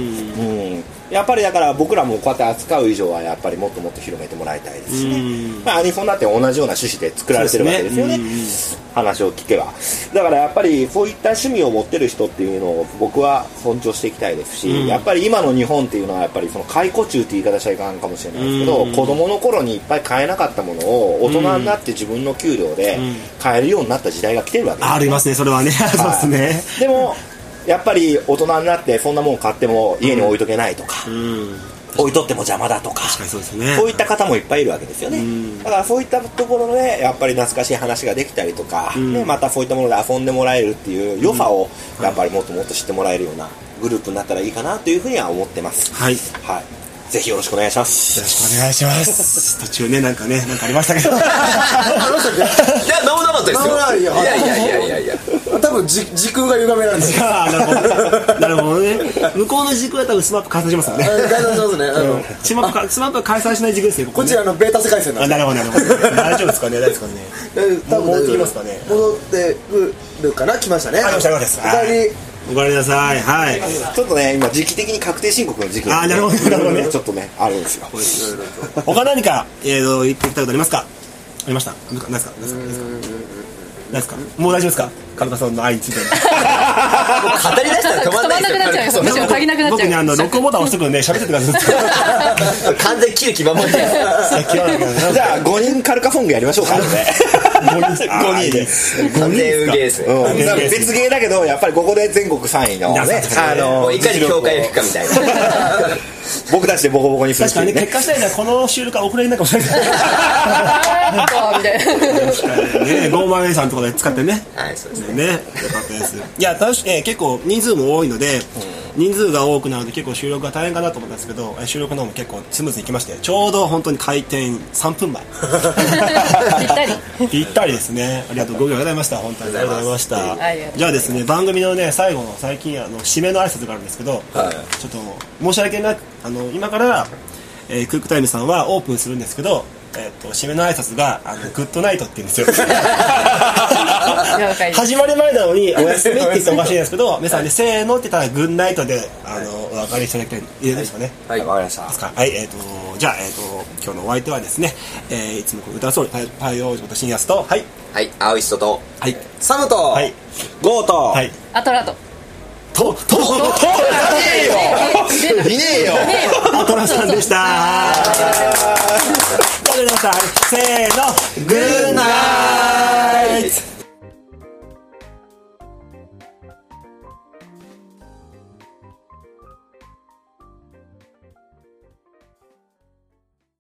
やっぱりだから僕らもこうやって扱う以上はやっぱりもっともっと広めてもらいたいですしね、うんまあ、アニソンだって同じような趣旨で作られてるわけですよね、話を聞けば。だからやっぱりそういった趣味を持ってる人っていうのを僕は尊重していきたいですし、うん、やっぱり今の日本っていうのはやっぱりその解雇中って言い方しちゃいかんかもしれないですけど、うん、子供の頃にいっぱい買えなかったものを大人になって自分の給料で買えるようになった時代が来てるわけです、ね、 ありますね、それはね。そうですね。 でもやっぱり大人になってそんなもん買っても家に置いとけないとか、うん、置いとっても邪魔だとか、 確かにそうですね、 そういった方もいっぱいいるわけですよね、うん、だからそういったところでやっぱり懐かしい話ができたりとか、うんね、またそういったもので遊んでもらえるっていう良さをやっぱりもっともっと知ってもらえるようなグループになったらいいかなというふうには思ってます。はい、はい、ぜひよろしくお願いします。 よろしくお願いします途中ね、なんかね、なんかありましたけどいや、 なんもなかったですよ。いやいやいやいやいや多分時空が歪められてる。 なるほどなるほどね。向こうの時空は多分スマップ開催しますよね。 開催しますね。 スマップスマップ開催しない時空ですよ。 こっちはあのベータ世界線なんで。 なるほどなるほど。大丈夫ですかね、大丈夫ですかね。 多分戻ってきますかね。戻ってくるかな。来ましたね。 来ました。です。 おかえり。 おかえりなさい。はい。 ちょっとね、今時期的に確定申告の時期なんで、あ、なるほどなるほどね。 ちょっとねあるんですよ。 他何かえっと言ってきたことありますか。ありました。何ですか。何ですか。何ですか。もう大丈夫ですか。カルカさんの愛について。 語り出したら止まんないですよ。 止まんなくなっちゃうよ。むしろ足りなくなっちゃう。 僕ね、あの録音ボタン押しとくんで喋っててください。 完全に切る気満々で。 じゃあごにんカルカソングやりましょうか。ごにんで。 完全運ゲーですね。 別ゲーだけどやっぱりここで全国さんいのね、 あのいかに境界を引くかみたいな。 僕たちでボコボコにする。 確かに結果次第ではこの収録は遅れになるかもしれない。ね、ごまんえんさんとかで使ってね。 はい、そうですね。 ね、よかったです。いや、確かに結構人数も多いので、人数が多くなるので結構収録が大変かなと思ったんですけど、収録の方も結構スムーズにいきまして、ちょうど本当に開店さんぷんまえ。ぴったり。ぴったりですね。ありがとうございました。本当にありがとうございました。じゃあですね、番組のね最後の最近あの締めの挨拶があるんですけど、はい、ちょっと申し訳なくあの今から、えー、クックタイムさんはオープンするんですけど。えー、と締めの挨拶があのグッドナイトって言うんですよ。始まる前なのにおやすみって言っておかしいんですけど、皆さんでせーのって言ったらグッドナイトであのお分かりいただきたいいいですかね。 はい、わかりました。 ですか。はい、えっ、ー、とじゃあえっ、ー、と今日のお相手はですね、えー、いつも歌うそう太陽王子こと新安とはいはい青石とはいサムとはいゴーとはいアトラととととといねえよいねえよアトラさんでした。じゃあ皆さんせーのグッナイ